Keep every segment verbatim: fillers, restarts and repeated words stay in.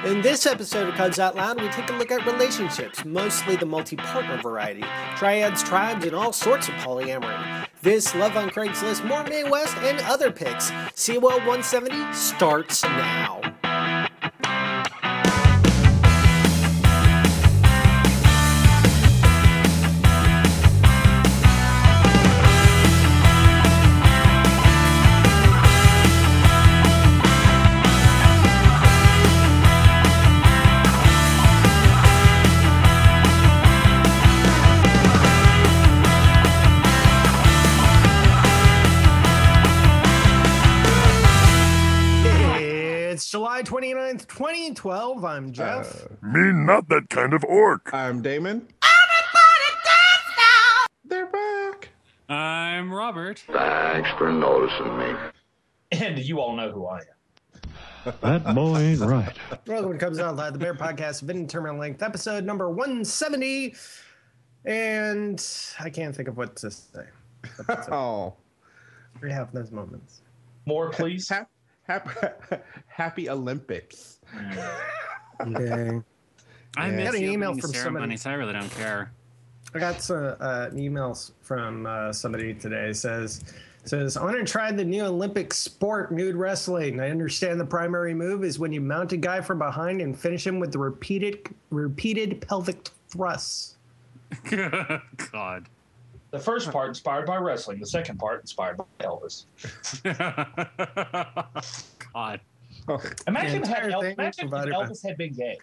In this episode of Cubs Out Loud, we take a look at relationships, mostly the multi-partner variety, triads, tribes, and all sorts of polyamory. This, Love on Craigslist, more Midwest, and other picks. C O L one seventy starts now. July twenty-ninth, twenty twelve. I'm Jeff. Uh, me not that kind of orc. I'm Damon. Everybody dance now! They're back. I'm Robert. Thanks for noticing me. And you all know who I am. That boy ain't right. Welcome to Cubs Out Loud, the Bear Podcast of Indeterminate Length, episode number one seventy. And I can't think of what to say. Oh. We have those moments. More, please. Ha- happy, happy Olympics. Okay. I Yeah. missed Got an the email opening from ceremony, somebody. so I really don't care. I got some uh, emails from uh, somebody today. It says, says, I want to try the new Olympic sport, nude wrestling. I understand the primary move is when you mount a guy from behind and finish him with the repeated repeated pelvic thrusts. God. The first part inspired by wrestling. The second part inspired by Elvis. God. Imagine, The had entire El- thing imagine if provided by- Elvis had been gay.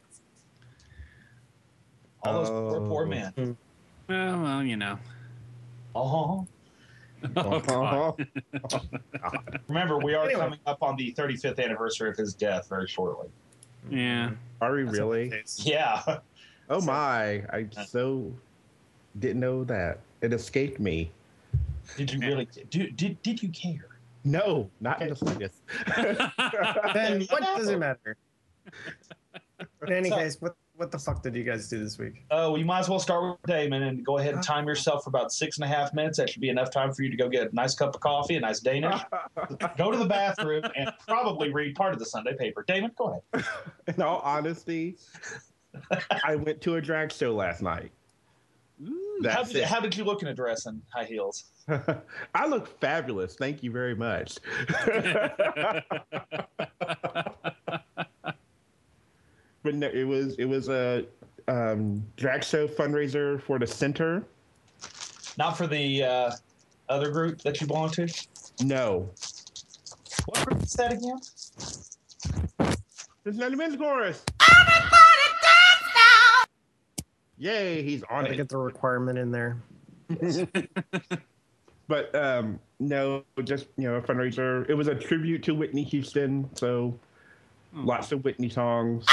All those poor, poor Oh. men. Well, well, you know. Oh. Oh, God. Remember, we are Anyway. coming up on the thirty-fifth anniversary of his death very shortly. Yeah. Are we That's really? what it is. Yeah. Oh my. I so didn't know that. It escaped me. Did you really? Did, did, did you care? No, not in the slightest. Then what does it matter? In any So- case, what what the fuck did you guys do this week? Oh, well, you might as well start with Damon and go ahead and time yourself for about six and a half minutes. That should be enough time for you to go get a nice cup of coffee, a nice Danish, go to the bathroom, and probably read part of the Sunday paper. Damon, go ahead. In all honesty, I went to a drag show last night. How That's did, it. how did you look in a dress and high heels? I look fabulous. Thank you very much. But no, it was it was a um, drag show fundraiser for the center. Not for the uh, other group that you belong to? No, What group is that again? it's not the men's chorus. Everybody dance now! Yay, he's on Gotta it. get the requirement in there. But um, no, just you know, a fundraiser. It was a tribute to Whitney Houston, so lots of Whitney songs.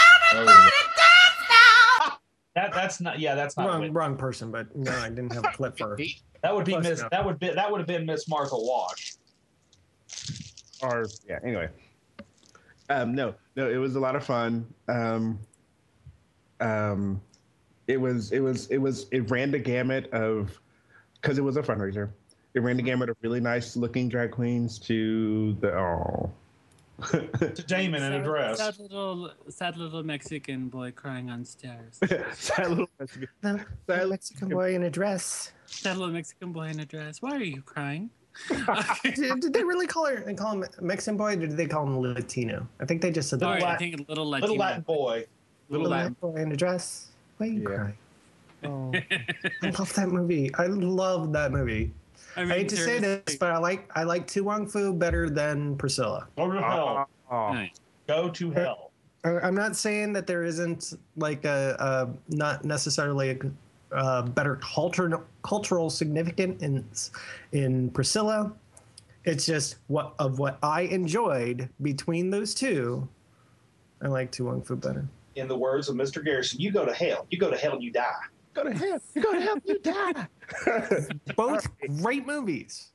That that's not. Yeah, that's not. Wrong, Whitney. wrong person, but no, I didn't have a clip for her. That would be Close Miss. enough. That would be. That would have been Miss Martha Wash. Or yeah, anyway. Um, no, no, it was a lot of fun. Um, um, it was, it was, it was, it ran the gamut of, because it was a fundraiser. It ran the gamut of really nice looking drag queens to the oh. To Damon in a Sad- dress. Sad little, sad little Mexican boy crying on stairs. Sad little Mexican- The, Sad- the Mexican boy in a dress. Sad little Mexican boy in a dress. Why are you crying? Did, did they really call her and call him Mexican boy, or did they call him Latino? I think they just said Sorry, that. I Latin- think a little Latino. Little Latin boy. Little Little Latin. boy in a dress. Why are you Yeah. crying? Oh, I love that movie. I love that movie. I, I mean, hate to say seriously. this, but I like I like Tu Wong Fu better than Priscilla. Go to hell. Oh, Nice. Go to hell. I- I'm not saying that there isn't like a, a not necessarily a, a better culture, cultural significance in in Priscilla. It's just what of what I enjoyed between those two. I like Tu Wong Fu better. In the words of Mister Garrison, you go to hell. You go to hell and you die. go to hell. You go to hell. You die. Both great movies.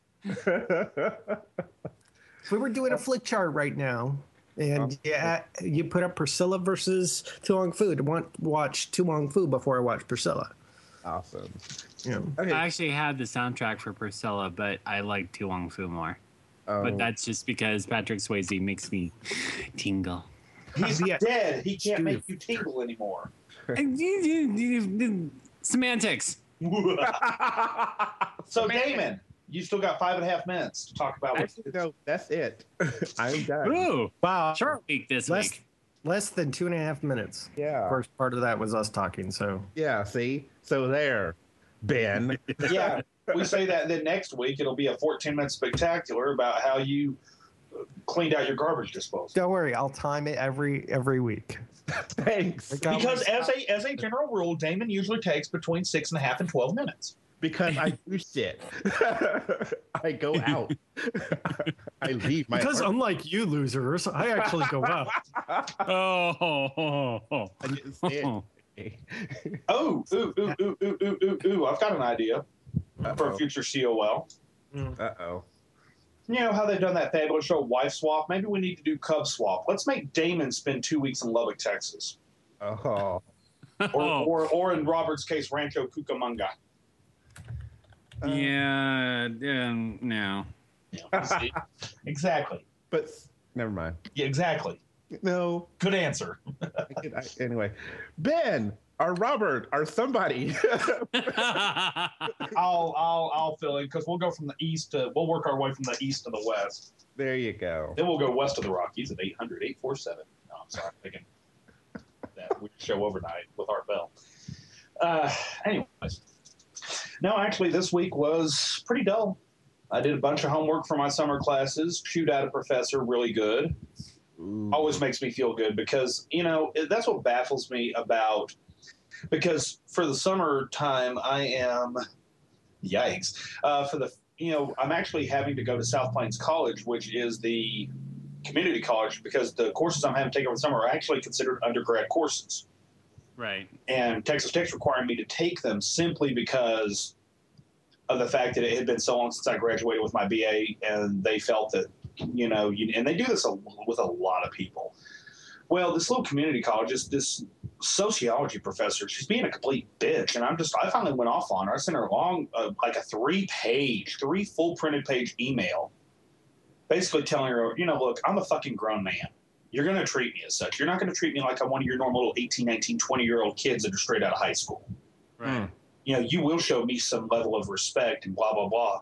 If we were doing a flick chart right now, and yeah, you put up Priscilla versus Tu Wong Fu, to want watch Tu Wong Fu before I watch Priscilla. Awesome. You know. Okay. I actually had the soundtrack for Priscilla, but I like Tu Wong Fu more. Um, But that's just because Patrick Swayze makes me tingle. He's Yeah. dead. He can't Steve. make you tingle anymore. Semantics. So, Damon, you still got five and a half minutes to talk about what Actually, no, that's it. I'm done. Ooh, Wow. short week this Less, week. less than two and a half minutes. Yeah. First part of that was us talking. So Yeah, see? So there, Ben. Yeah, we say that. Then next week it'll be a fourteen minute spectacular about how you cleaned out your garbage disposal. don't worry, I'll time it every every week. Thanks. I got Because my- as a as a general rule, Damon usually takes between six and a half and twelve minutes. Because I do shit. I go out. I leave my because apartment. unlike you losers, I actually go out. Oh, oh, oh, oh. I didn't say it. Oh, ooh, ooh, ooh, ooh, ooh, ooh, ooh! I've got an idea for a Uh-oh. future C O L. Uh-oh. You know how they've done that fabulous show, Wife Swap? Maybe we need to do Cub Swap. Let's make Damon spend two weeks in Lubbock, Texas, Oh. or Oh. or, or in Robert's case, Rancho Cucamonga. Yeah, um, no. Yeah, see? Exactly. But never mind. Yeah, exactly. No. Good answer. I could, I, anyway, Ben, or Robert, or somebody. I'll I'll I'll fill in because we'll go from the east to we'll work our way from the east to the west. There you go. Then we'll go west of the Rockies at eight hundred, eight four seven. No, I'm sorry, I'm thinking that we show overnight with Art Bell. Uh, anyways, no, actually, this week was pretty dull. I did a bunch of homework for my summer classes. Chewed out a professor really good. Ooh. Always makes me feel good because you know that's what baffles me about. Because for the summertime, I am, yikes, uh, for the, you know, I'm actually having to go to South Plains College, which is the community college, because the courses I'm having to take over the summer are actually considered undergrad courses. Right. And Texas Tech's requiring me to take them simply because of the fact that it had been so long since I graduated with my B A, and they felt that, you know, you, and they do this a, with a lot of people. Well, this little community college is this sociology professor. She's being a complete bitch, and I'm just. I finally went off on her. I sent her a long, uh, like a three-page, three full printed page email, basically telling her, you know, look, I'm a fucking grown man. You're going to treat me as such. You're not going to treat me like I'm one of your normal little eighteen, nineteen, twenty-year-old kids that are straight out of high school. Right. You know, you will show me some level of respect and blah, blah, blah.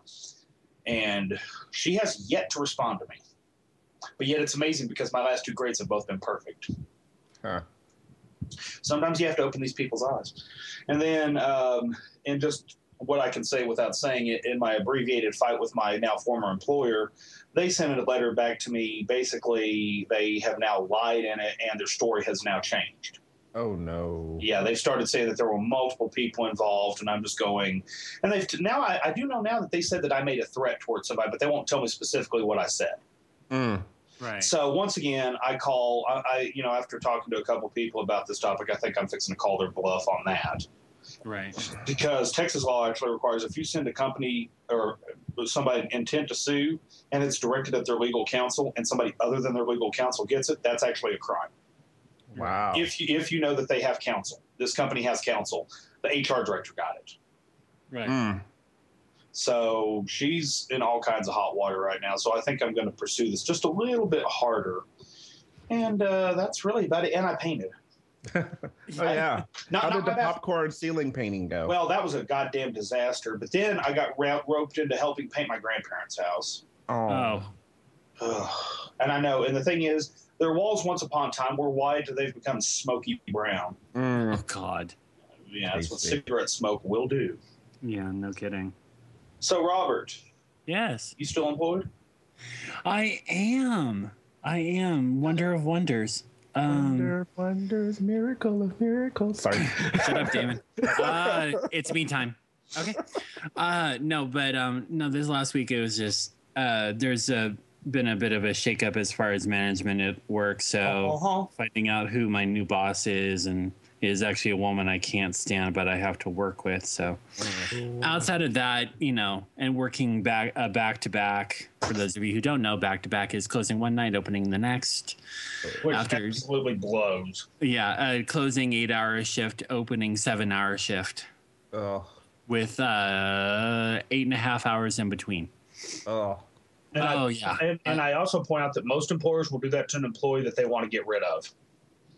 And she has yet to respond to me. But yet it's amazing because my last two grades have both been perfect. Huh. Sometimes you have to open these people's eyes. And then, um, and just what I can say without saying it, in my abbreviated fight with my now former employer, they sent a letter back to me. Basically, they have now lied in it, and their story has now changed. Oh, no. Yeah, they've started saying that there were multiple people involved, and I'm just going. And they've now I, I do know now that they said that I made a threat towards somebody, but they won't tell me specifically what I said. Mm. Right. So once again, I call. I, I you know after talking to a couple of people about this topic, I think I'm fixing to call their bluff on that. Right. Because Texas law actually requires if you send a company or somebody intent to sue and it's directed at their legal counsel and somebody other than their legal counsel gets it, that's actually a crime. Wow. If you, if you know that they have counsel, this company has counsel, the H R director got it. Right. Mm. So she's in all kinds of hot water right now. So I think I'm going to pursue this just a little bit harder. And uh, that's really about it. And I painted. Oh, yeah. Not, How not did the my bad. popcorn ceiling painting go? Well, that was a goddamn disaster. But then I got ra- roped into helping paint my grandparents' house. Oh. Ugh. And I know. And the thing is, their walls once upon a time were white, and they've become smoky brown. Mm. Oh God. Yeah, that's what Tasty. cigarette smoke will do. Yeah. No kidding. So, Robert, Yes, you still employed? I am. I am. Wonder of wonders. Um, Wonder, wonders, miracle of miracles. Sorry. Shut up, Damon. Uh, it's me time. Okay. Uh, no, but um, no. This last week it was just uh, there's a, been a bit of a shakeup as far as management at work. So Uh-huh. finding out who my new boss is and is actually a woman I can't stand, but I have to work with. So outside of that, you know, and working back uh, back to back. For those of you who don't know, back to back is closing one night, opening the next. Which After- absolutely blows. Yeah, uh, closing eight hour shift, opening seven hour shift Oh. with uh, eight and a half hours in between. Oh. And Oh, I, yeah. And, and I also point out that most employers will do that to an employee that they want to get rid of.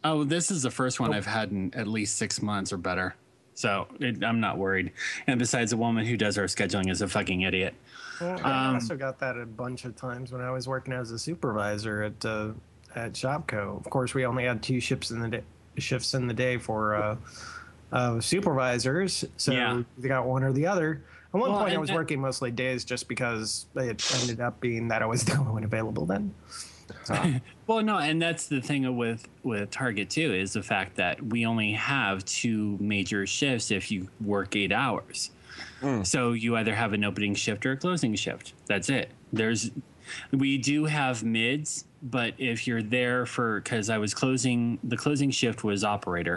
Oh, this is the first one I've had in at least six months or better. So it, I'm not worried. And besides, the woman who does our scheduling is a fucking idiot. Well, I Um, also got that a bunch of times when I was working as a supervisor at uh, at Shopco. Of course, we only had two shifts in the day, shifts in the day for uh, uh, supervisors, so Yeah. they got one or the other. At one Well, point, I and was that- working mostly days just because it ended up being that I was the only one available then. Well, no, and that's the thing with with Target too, is the fact that we only have two major shifts if you work eight hours. So you either have an opening shift or a closing shift. That's it. There's, we do have mids, but if you're there for, because I was closing, the closing shift was operator.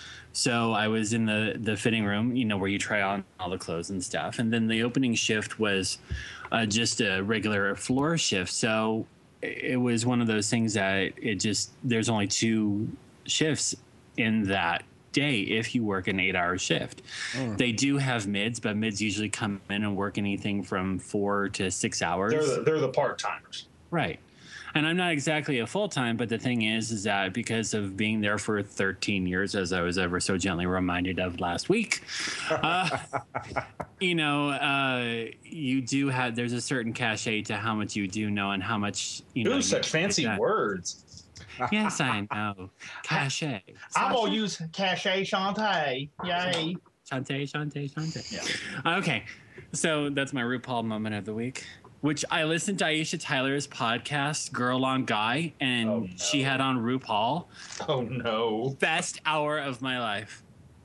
So I was in the the fitting room, you know, where you try on all the clothes and stuff, and then the opening shift was uh, just a regular floor shift. So it was one of those things that it just, there's only two shifts in that day if you work an eight hour shift. Mm. They do have mids, but mids usually come in and work anything from four to six hours. They're the, they're the part-timers. Right. And I'm not exactly a full-time, but the thing is, is that because of being there for thirteen years, as I was ever so gently reminded of last week, uh, you know, uh, you do have, there's a certain cachet to how much you do know and how much, you know. Ooh, you such fancy like words. Yes, I know. Cachet. I'm going to use cachet Shantae. Yay. Shantae, Shantae, Shantae. Yeah. Okay. So that's my RuPaul moment of the week, which I listened to Aisha Tyler's podcast, Girl on Guy, and Oh, no. she had on RuPaul. Oh, no. Best hour of my life.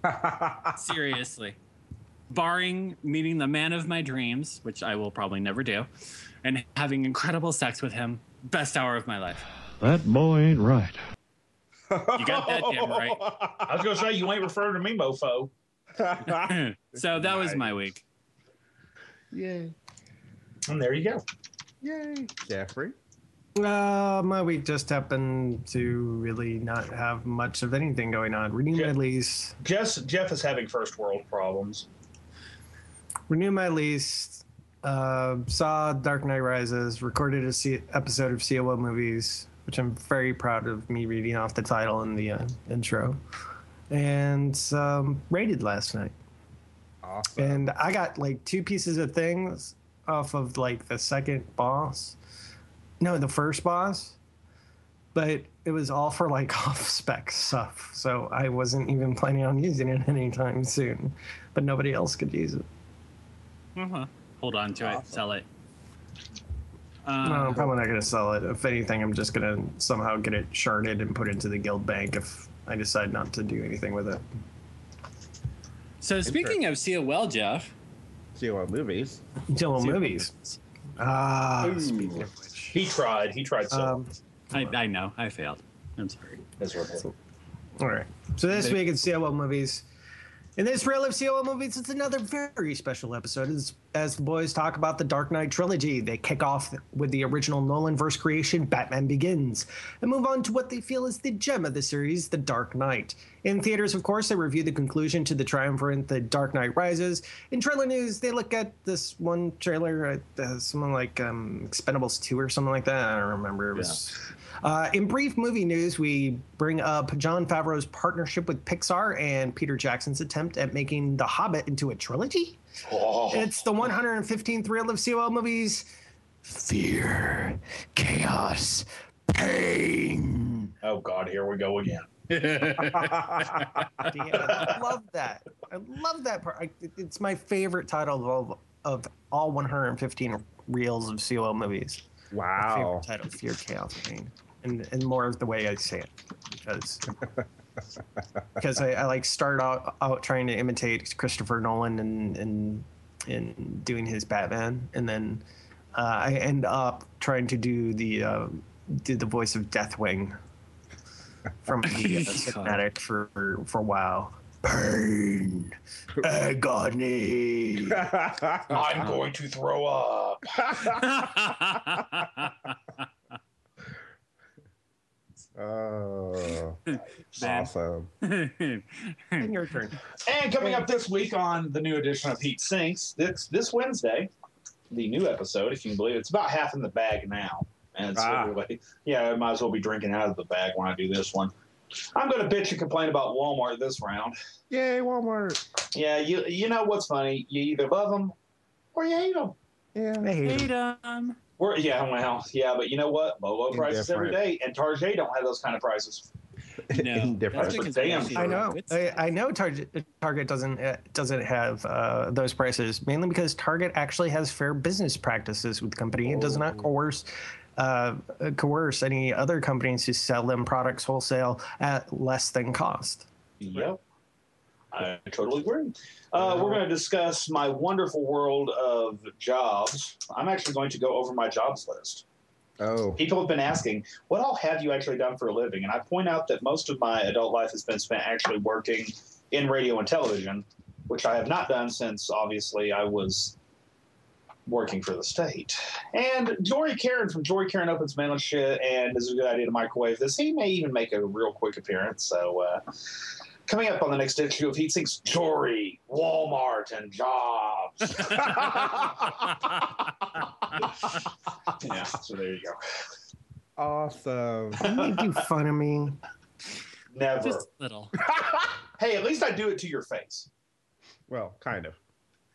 Seriously. Barring meeting the man of my dreams, which I will probably never do, and having incredible sex with him, best hour of my life. That boy ain't right. You got that damn right. I was going to say, you ain't referring to me, mofo. So that was my week. Yay. And there you go. Yay. Jeffrey. Uh, my week just happened to really not have much of anything going on. Renew Yeah. my lease. Jess, Jeff is having first world problems. Renew my lease. Uh, saw Dark Knight Rises. Recorded a C- episode of C O O Movies, which I'm very proud of me reading off the title in the uh, intro. And um, rated last night. Awesome. And I got like two pieces of things off of like the second boss. No, the first boss. But it was all for like off spec stuff. So I wasn't even planning on using it anytime soon. But nobody else could use it. Uh-huh. Hold on to it. Awesome. Sell it. No, Um, I'm probably not going to sell it. If anything, I'm just going to somehow get it sharded and put into the guild bank if I decide not to do anything with it. so speaking of C O L, Jeff. C O O movies. Still C O L movies. Ah, Ooh. speaking of which. He tried. He tried so Um, I, I know. I failed. I'm sorry. miserably. all right. So this week in C O L Movies. In this reel of C O L Movies, it's another very special episode as, as the boys talk about the Dark Knight trilogy. They kick off with the original Nolan-verse creation, Batman Begins, and move on to what they feel is the gem of the series, The Dark Knight. In theaters, of course, they review the conclusion to the triumvirate, The Dark Knight Rises. In trailer news, they look at this one trailer, uh, something like um, Expendables two or something like that. I don't remember. It was... Uh, in brief movie news, we bring up Jon Favreau's partnership with Pixar and Peter Jackson's attempt at making The Hobbit into a trilogy. Oh. It's the one hundred fifteenth reel of C O L Movies. Fear, chaos, pain. Oh, God, here we go again. Damn, I love that. I love that part. I, it's my favorite title of, of all one hundred fifteen reels of C O L Movies. My Wow. favorite title, Fear, Chaos, Pain. And, and more of the way I say it. Because because I, I like start out, out trying to imitate Christopher Nolan and and in doing his Batman, and then uh, I end up trying to do the uh, do the voice of Deathwing from the uh, cinematic for for a while. Pain, agony. I'm going to throw up. Oh, Ben. awesome. And your turn. And coming up this week on the new edition of Heat Sinks, this this Wednesday, the new episode, if you can believe it, it's about half in the bag now. And it's Ah. literally, yeah, I might as well be drinking out of the bag when I do this one. I'm going to bitch and complain about Walmart this round. Yay, Walmart. Yeah, you you know what's funny? You either love them or you hate them. Yeah. I hate Hate it. 'em. We're, yeah, well, yeah, but you know what? Low, low prices every Indifferent. day, and Target don't have those kind of prices. No, Indifferent. that's because Damn. we actually I know. quit I, I know Target Target doesn't uh, doesn't have uh, those prices mainly because Target actually has fair business practices with the company and does not coerce uh, coerce any other companies to sell them products wholesale at less than cost. Yep. I totally agree. Uh, we're going to discuss my wonderful world of jobs. I'm actually going to go over my jobs list. Oh. People have been asking, what all have you actually done for a living? And I point out that most of my adult life has been spent actually working in radio and television, which I have not done since, obviously, I was working for the state. And Jory Karen from Jory Karen Opens Man on Shit and This Is a Good Idea to Microwave This. He may even make a real quick appearance. So, uh, coming up on the next issue of Heat Sinks, Jory, Walmart, and jobs. Yeah, so there you go. Awesome. You do fun of me. Never. Just a little. Hey, at least I do it to your face. Well, kind of.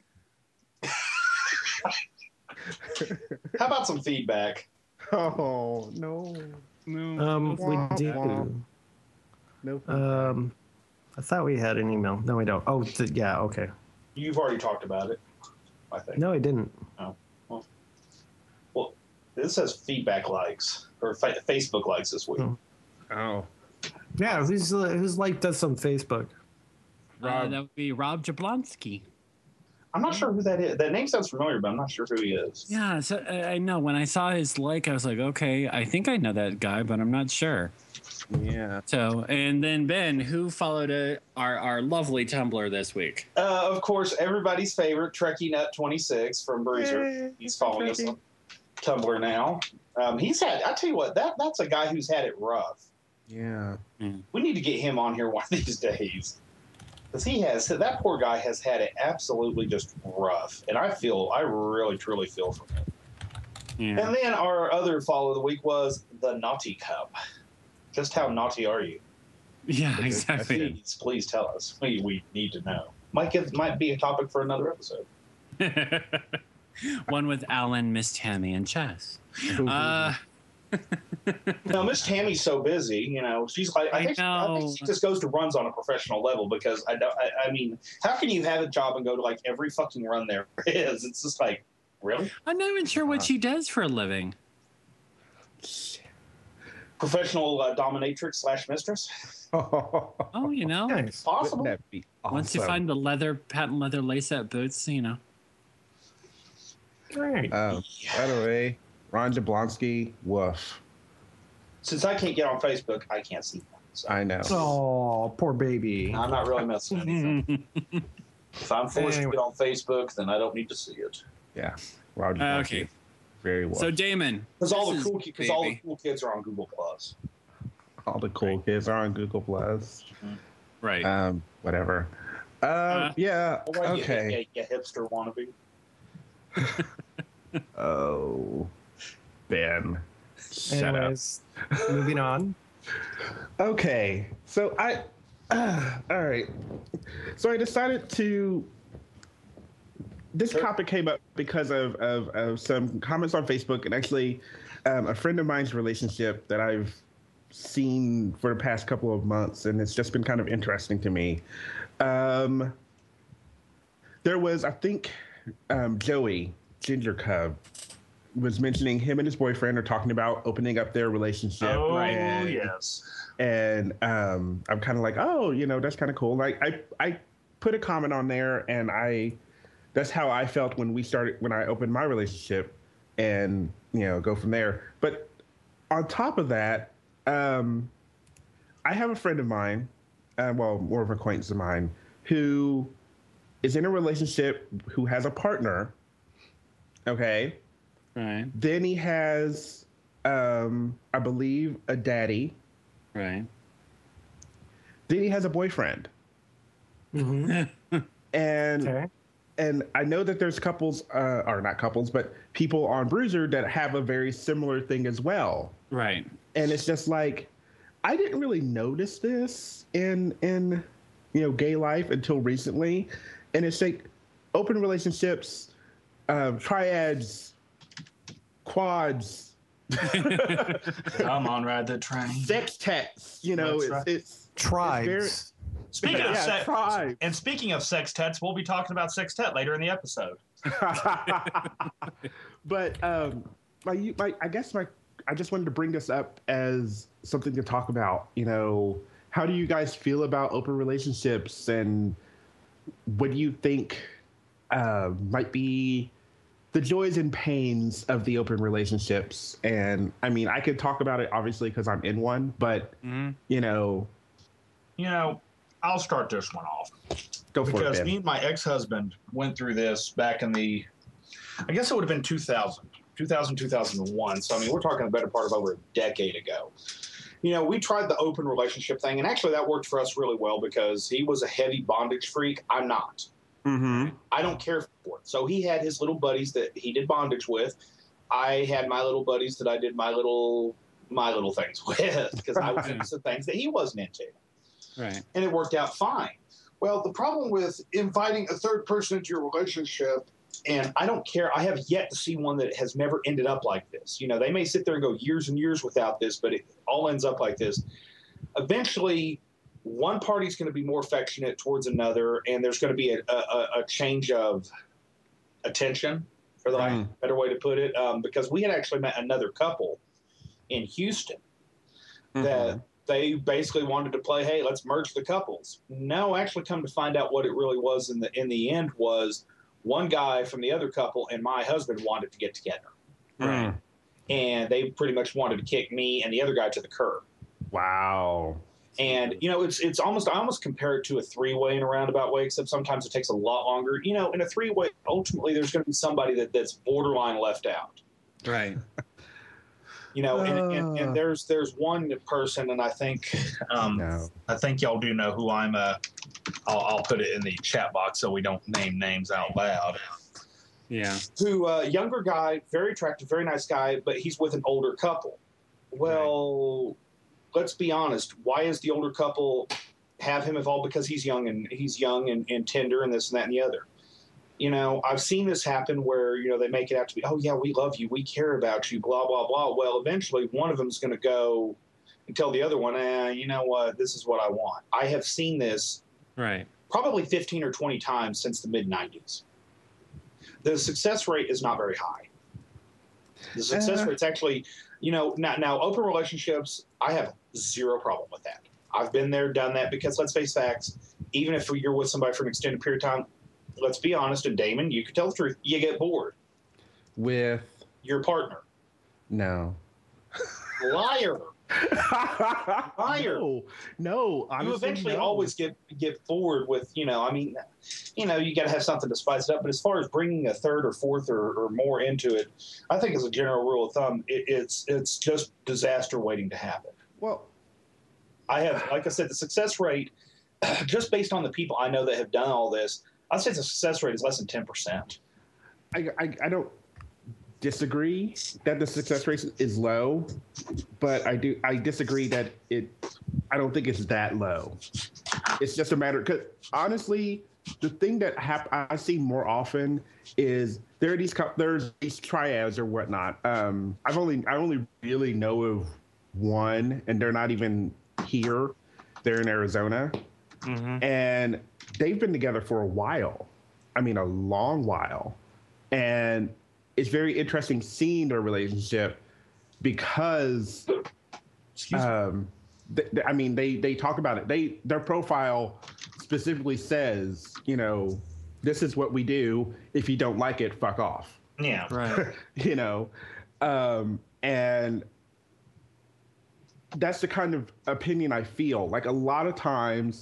How about some feedback? Oh, no. No. Um, we Wah, do. wah. No. Um, I thought we had an email. No, we don't. Oh, th- yeah. Okay. You've already talked about it, I think. No, I didn't. Well, this says feedback likes or fa- Facebook likes this week. Hmm. Oh. Yeah, who's uh, who's liked us on Facebook? Uh, Rob. that would be Rob Jablonski. I'm not sure who that is. That name sounds familiar, but I'm not sure who he is. Yeah, so uh, I know. When I saw his like, I was like, okay, I think I know that guy, but I'm not sure. Yeah. So, and then Ben, who followed uh, our our lovely Tumblr this week? Uh, of course, everybody's favorite Trekkie Nut twenty-six from Bruiser. Yay, He's following us Trekkie. on Tumblr now. Um, he's had. I tell you what, that that's a guy who's had it rough. Yeah. We need to get him on here one of these days. Because he has, that poor guy has had it absolutely just rough. And I feel, I really, truly feel for him. Yeah. And then our other follow of the week was the Naughty Cup. Just how naughty are you? Yeah, exactly. Please, please tell us. We, we need to know. Might give, might be a topic for another episode. One with Alan, Miss Tammy, and Chess. Uh, No, Miss Tammy's so busy, you know. She's like, I I think, she, I know. think she just goes to runs on a professional level because I don't. I, I mean, how can you have a job and go to like every fucking run there is? It's just like, really? I'm not even sure what she does for a living. Professional uh, dominatrix slash mistress? Oh, you know, Nice. Possible. Wouldn't that be awesome? once you find the leather, patent leather lace-up boots, you know. All right. Um, by the way, Ron Jablonski, woof. Since I can't get on Facebook, I can't see them. So I know. Oh, poor baby. I'm not really missing anything. If I'm forced Anyway. to get on Facebook, then I don't need to see it. Yeah. Ron Jablonski. Okay. Very woof. So Damon, Because all the this cool, is because all the baby. cool kids are on Google Plus. All the cool kids are on Google Plus. right? Um, whatever. Uh, Uh, yeah. Or you, Okay. you, you hipster wannabe. Oh, Ben. Shut Anyways, moving on. up. Okay. So I. Uh, all right. So I decided to. This Sure. topic came up because of, of, of some comments on Facebook and actually um, a friend of mine's relationship that I've seen for the past couple of months, and it's just been kind of interesting to me. Um, there was, I think, um, Joey Ginger Cub was mentioning him and his boyfriend are talking about opening up their relationship. Oh, and, yes. And um, I'm kind of like, oh, you know, that's kind of cool. Like I, I put a comment on there, and I, that's how I felt when we started, when I opened my relationship, and you know, go from there. But on top of that, um, I have a friend of mine, uh, well, more of an acquaintance of mine, who is in a relationship, who has a partner. Okay. right, Then he has, um, I believe, a daddy. right. Then he has a boyfriend. Mm-hmm. And Okay. and I know that there's couples, uh, or not couples, but people on Bruiser that have a very similar thing as well. Right. And it's just like, I didn't really notice this in in you know gay life until recently, and it's like open relationships, um, triads, quads, Come on, ride the train. sextets. You know, That's it's, right. it's Tribes. Speaking Yeah, of sex, tribe. and speaking of sextets, we'll be talking about sextet later in the episode. but um, my, my, I guess my, I just wanted to bring this up as something to talk about. You know, how do you guys feel about open relationships, and what do you think uh, might be the joys and pains of the open relationships? And I mean, I could talk about it obviously because I'm in one, but Mhm. you know, You know, I'll start this one off. go for Because it, me Ben. and my ex-husband went through this back in the, I guess it would have been two thousand, two thousand, two thousand one. So, I mean, we're talking a better part of over a decade ago. You know, we tried the open relationship thing, and actually that worked for us really well because he was a heavy bondage freak. I'm not. Mm-hmm. I don't care for it. So he had his little buddies that he did bondage with. I had my little buddies that I did my little my little things with because I was into some things that he wasn't into. Right. And it worked out fine. Well, the problem with inviting a third person into your relationship, and I don't care, I have yet to see one that has never ended up like this. You know, they may sit there and go years and years without this, but it all ends up like this. Eventually, one party's going to be more affectionate towards another, and there's going to be a, a, a change of attention, for the lack of a better way to put it, um, because we had actually met another couple in Houston that they basically wanted to play, hey, let's merge the couples. No, actually come to find out what it really was in the in the end was one guy from the other couple and my husband wanted to get together. Right. And they pretty much wanted to kick me and the other guy to the curb. Wow. And, you know, it's it's almost, I almost compare it to a three-way in a roundabout way, except sometimes it takes a lot longer. You know, in a three-way, ultimately there's going to be somebody that, that's borderline left out. Right. You know, and, and, and there's there's one person, and I think um, No. I think y'all do know who I'm. Uh, I'll, I'll put it in the chat box so we don't name names out loud. Yeah. Who uh, younger guy, very attractive, very nice guy, but he's with an older couple. Well, let's be honest. Why is the older couple have him involved? Because he's young and he's young and, and tender and this and that and the other. You know, I've seen this happen where, you know, they make it out to be, oh, yeah, we love you. We care about you, blah, blah, blah. Well, eventually one of them is going to go and tell the other one, eh, you know what, this is what I want. I have seen this Right. probably fifteen or twenty times since the mid nineties. The success rate is not very high. The success Uh. rate's actually, you know, now, now open relationships, I have zero problem with that. I've been there, done that, because let's face facts, even if you're with somebody for an extended period of time, let's be honest, and Damon, you can tell the truth, you get bored. With Your partner. no. Liar. Liar. No, no. Honestly, You eventually no. always get get bored with, you know, I mean, you know, you got to have something to spice it up. But as far as bringing a third or fourth or, or more into it, I think as a general rule of thumb, it, it's it's just disaster waiting to happen. Well, I have, like I said, the success rate, just based on the people I know that have done all this, I'd say the success rate is less than ten percent. I, I I don't disagree that the success rate is low, but I do I disagree that it. I don't think it's that low. It's just a matter because honestly, the thing that hap- I see more often is there are these cou- there's these triads or whatnot. Um, I've only I only really know of one, and they're not even here. They're in Arizona, and they've been together for a while. I mean, a long while, and it's very interesting seeing their relationship because, um, th- th- I mean, they they talk about it. They their profile specifically says, you know, this is what we do. If you don't like it, fuck off. Yeah. Right. You know, um, and that's the kind of opinion I feel. Like a lot of times,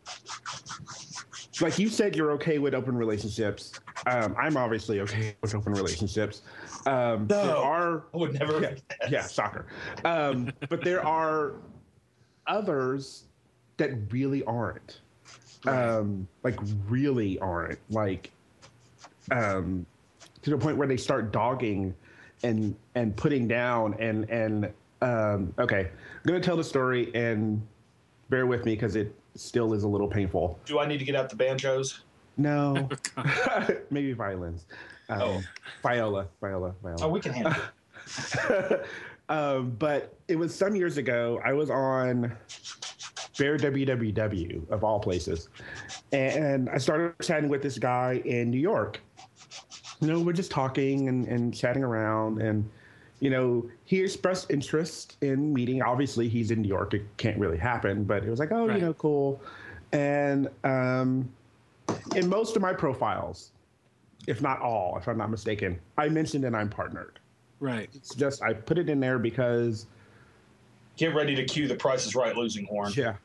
like you said, you're okay with open relationships. Um, I'm obviously okay with open relationships. Um, No. There are, I would never. yeah, yeah, soccer. Um, but there are others that really aren't. Um, like really aren't. Like um, to the point where they start dogging and and putting down and and um, okay. going to tell the story, and bear with me because it still is a little painful. Do I need to get out the banjos? No, maybe violins. Um, Oh. viola, viola, viola. Oh, we can handle it. um, but it was some years ago. I was on Bear W W W of all places, and I started chatting with this guy in New York. You know, we're just talking and, and chatting around, and you know, he expressed interest in meeting. Obviously, he's in New York; it can't really happen. But it was like, oh, Right. you know, cool. And um, in most of my profiles, if not all, if I'm not mistaken, I mentioned that I'm partnered. Right. It's just I put it in there because Get ready to cue the Price is Right losing horn. yeah.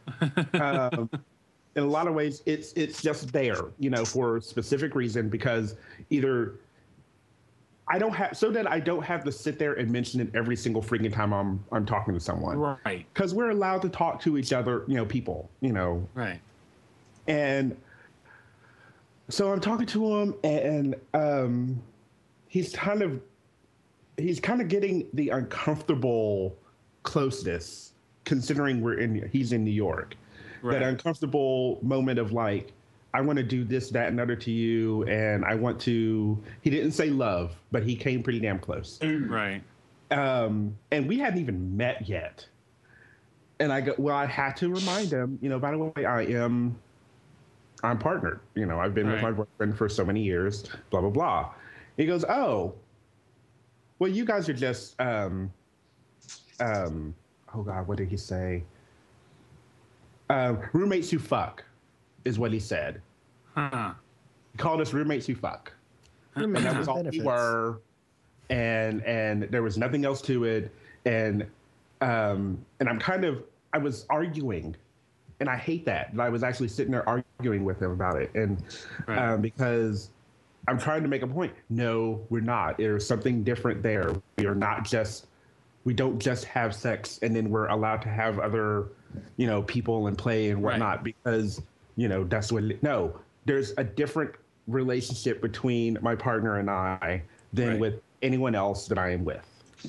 um, in a lot of ways, it's it's just there, you know, for a specific reason. Because either I don't have so that I don't have to sit there and mention it every single freaking time I'm I'm talking to someone. Right. Because we're allowed to talk to each other, you know, people, you know. Right. And so I'm talking to him, and um, he's kind of he's kind of getting the uncomfortable closeness, considering we're in he's in New York. Right. That uncomfortable moment of like, I want to do this, that, and other to you, and I want to. He didn't say love, but he came pretty damn close. Right. Um, and we hadn't even met yet. And I go, well, I had to remind him, you know, by the way, I am, I'm partnered. You know, I've been with my Right. boyfriend for so many years, blah, blah, blah. He goes, oh, well, you guys are just, um, um, oh God, what did he say? Um, roommates who fuck is what he said. Huh. He called us roommates who fuck. And that was all we Benefits. were. And and there was nothing else to it. And um and I'm kind of I was arguing, and I hate that. And I was actually sitting there arguing with him about it. And Right. um, because I'm trying to make a point. No, we're not. There's something different there. We are not just we don't just have sex and then we're allowed to have other, you know, people and play and whatnot, because, you know, that's what it, no, there's a different relationship between my partner and I than Right. with anyone else that I am with.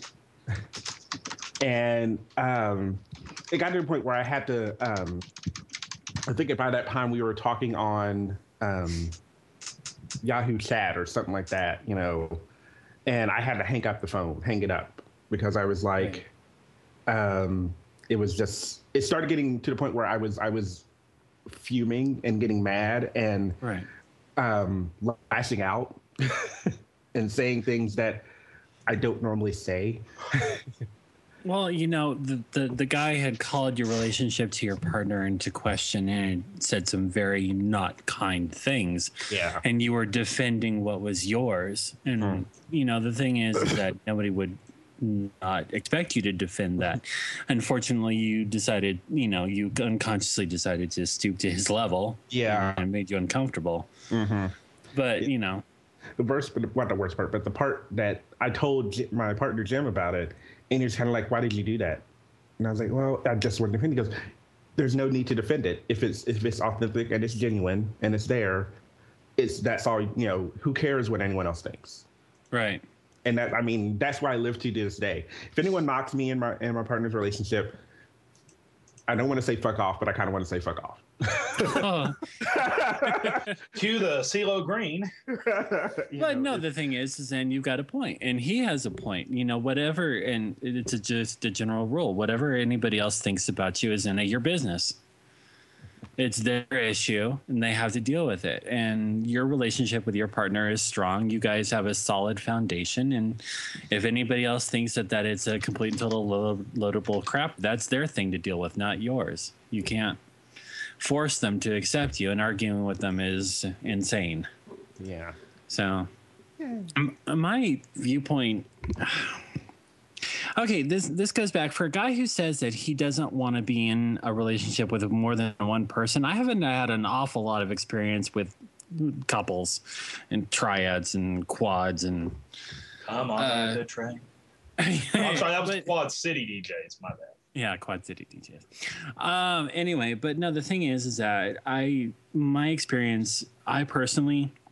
And um, it got to the point where I had to, um, I think by that time we were talking on um, Yahoo Chat or something like that, you know, and I had to hang up the phone, hang it up, because I was like, um, it was just, it started getting to the point where I was, I was fuming and getting mad and Right. um, lashing out and saying things that I don't normally say. Well, you know, the, the the guy had called your relationship to your partner into question and said some very not kind things. Yeah. And you were defending what was yours. And, Mm. you know, the thing is, is that nobody would not expect you to defend that. Unfortunately, you decided, you know, you unconsciously decided to stoop to his level. Yeah. And it made you uncomfortable. Mm-hmm. But, you know, The worst, but not the worst part, but the part that I told J- my partner Jim about it, and he was kind of like, "Why did you do that?" And I was like, "Well, I just want to defend." He goes, "There's no need to defend it if it's if it's authentic and it's genuine and it's there. It's that's all. You know, who cares what anyone else thinks?" right. And that, I mean, that's why I live to this day. If anyone knocks me in my in my partner's relationship, I don't want to say fuck off, but I kind of want to say fuck off. Oh, Cue the CeeLo Green. You but know, no, it's- the thing is, is then you've got a point, and he has a point. You know, whatever, and it's a, just a general rule. Whatever anybody else thinks about you is none of your business. It's their issue, and they have to deal with it. And your relationship with your partner is strong. You guys have a solid foundation, and if anybody else thinks that that it's a complete and total load, loadable crap, that's their thing to deal with, not yours. You can't force them to accept you, and arguing with them is insane. yeah. So, m- my viewpoint. Okay, this this goes back for a guy who says that he doesn't want to be in a relationship with more than one person. I haven't had an awful lot of experience with couples and triads and quads and. I'm on Uh, the train. I'm sorry, that was But- Quad City D Js. My bad. Yeah, Quad City D Js. Um, anyway, but no, the thing is, is that I, my experience, I personally,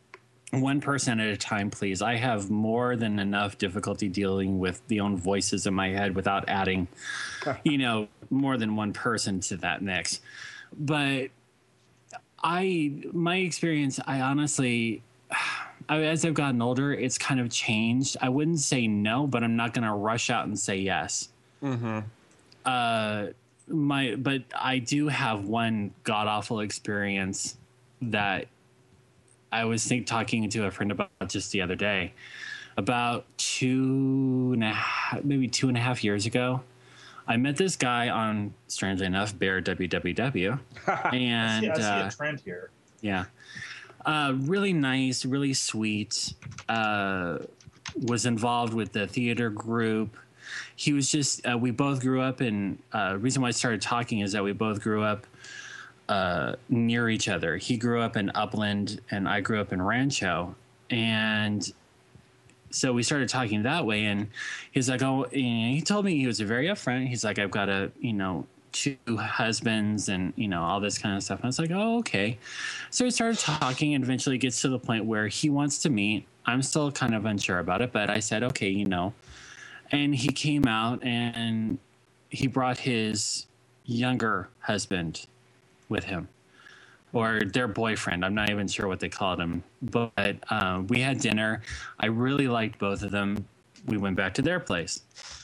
one person at a time, please. I have more than enough difficulty dealing with the own voices in my head without adding, you know, more than one person to that mix. But I, my experience, I honestly, I, as I've gotten older, it's kind of changed. I wouldn't say no, but I'm not going to rush out and say yes. Mm-hmm. Uh, my, but I do have one god awful experience that I was think, talking to a friend about just the other day. About two and a half, maybe two and a half years ago, I met this guy on, strangely enough, Bear W W W. And I see, I see uh, a trend here. yeah. Uh, really nice, really sweet. Uh, was involved with the theater group. He was just, uh, we both grew up in, uh, reason why I started talking is that we both grew up uh, near each other. He grew up in Upland and I grew up in Rancho. And so we started talking that way. And he's like, oh, and he told me he was very upfront. He's like, I've got a, you know, two husbands and, you know, all this kind of stuff. And I was like, oh, okay. So we started talking and eventually gets to the point where he wants to meet. I'm still kind of unsure about it, but I said, okay, you know, and he came out and he brought his younger husband with him, or their boyfriend. I'm not even sure what they called him, but uh, we had dinner. I really liked both of them. We went back to their place.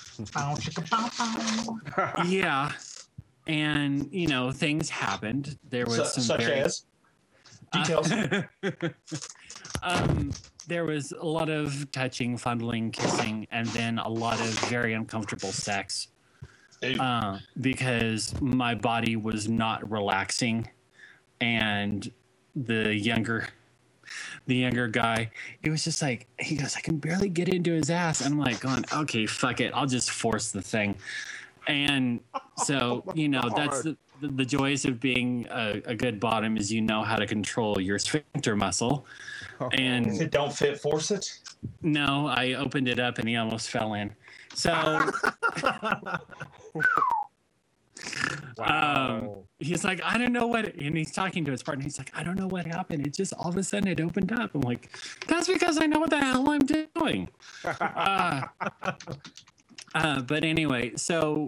Yeah. And, you know, things happened. There was Su- some such very, as details. Uh, um, there was a lot of touching, fondling, kissing, and then a lot of very uncomfortable sex. Uh, because my body was not relaxing, and the younger, the younger guy, it was just like, he goes, I can barely get into his ass. And I'm like, going, okay, fuck it, I'll just force the thing. And so, you know, that's the, the joys of being a, a good bottom is you know how to control your sphincter muscle. And If it don't fit, force it. no, I opened it up and he almost fell in. So um, he's like, I don't know what, and he's talking to his partner. He's like, I don't know what happened. It just all of a sudden it opened up. I'm like, that's because I know what the hell I'm doing. uh, uh, but anyway, so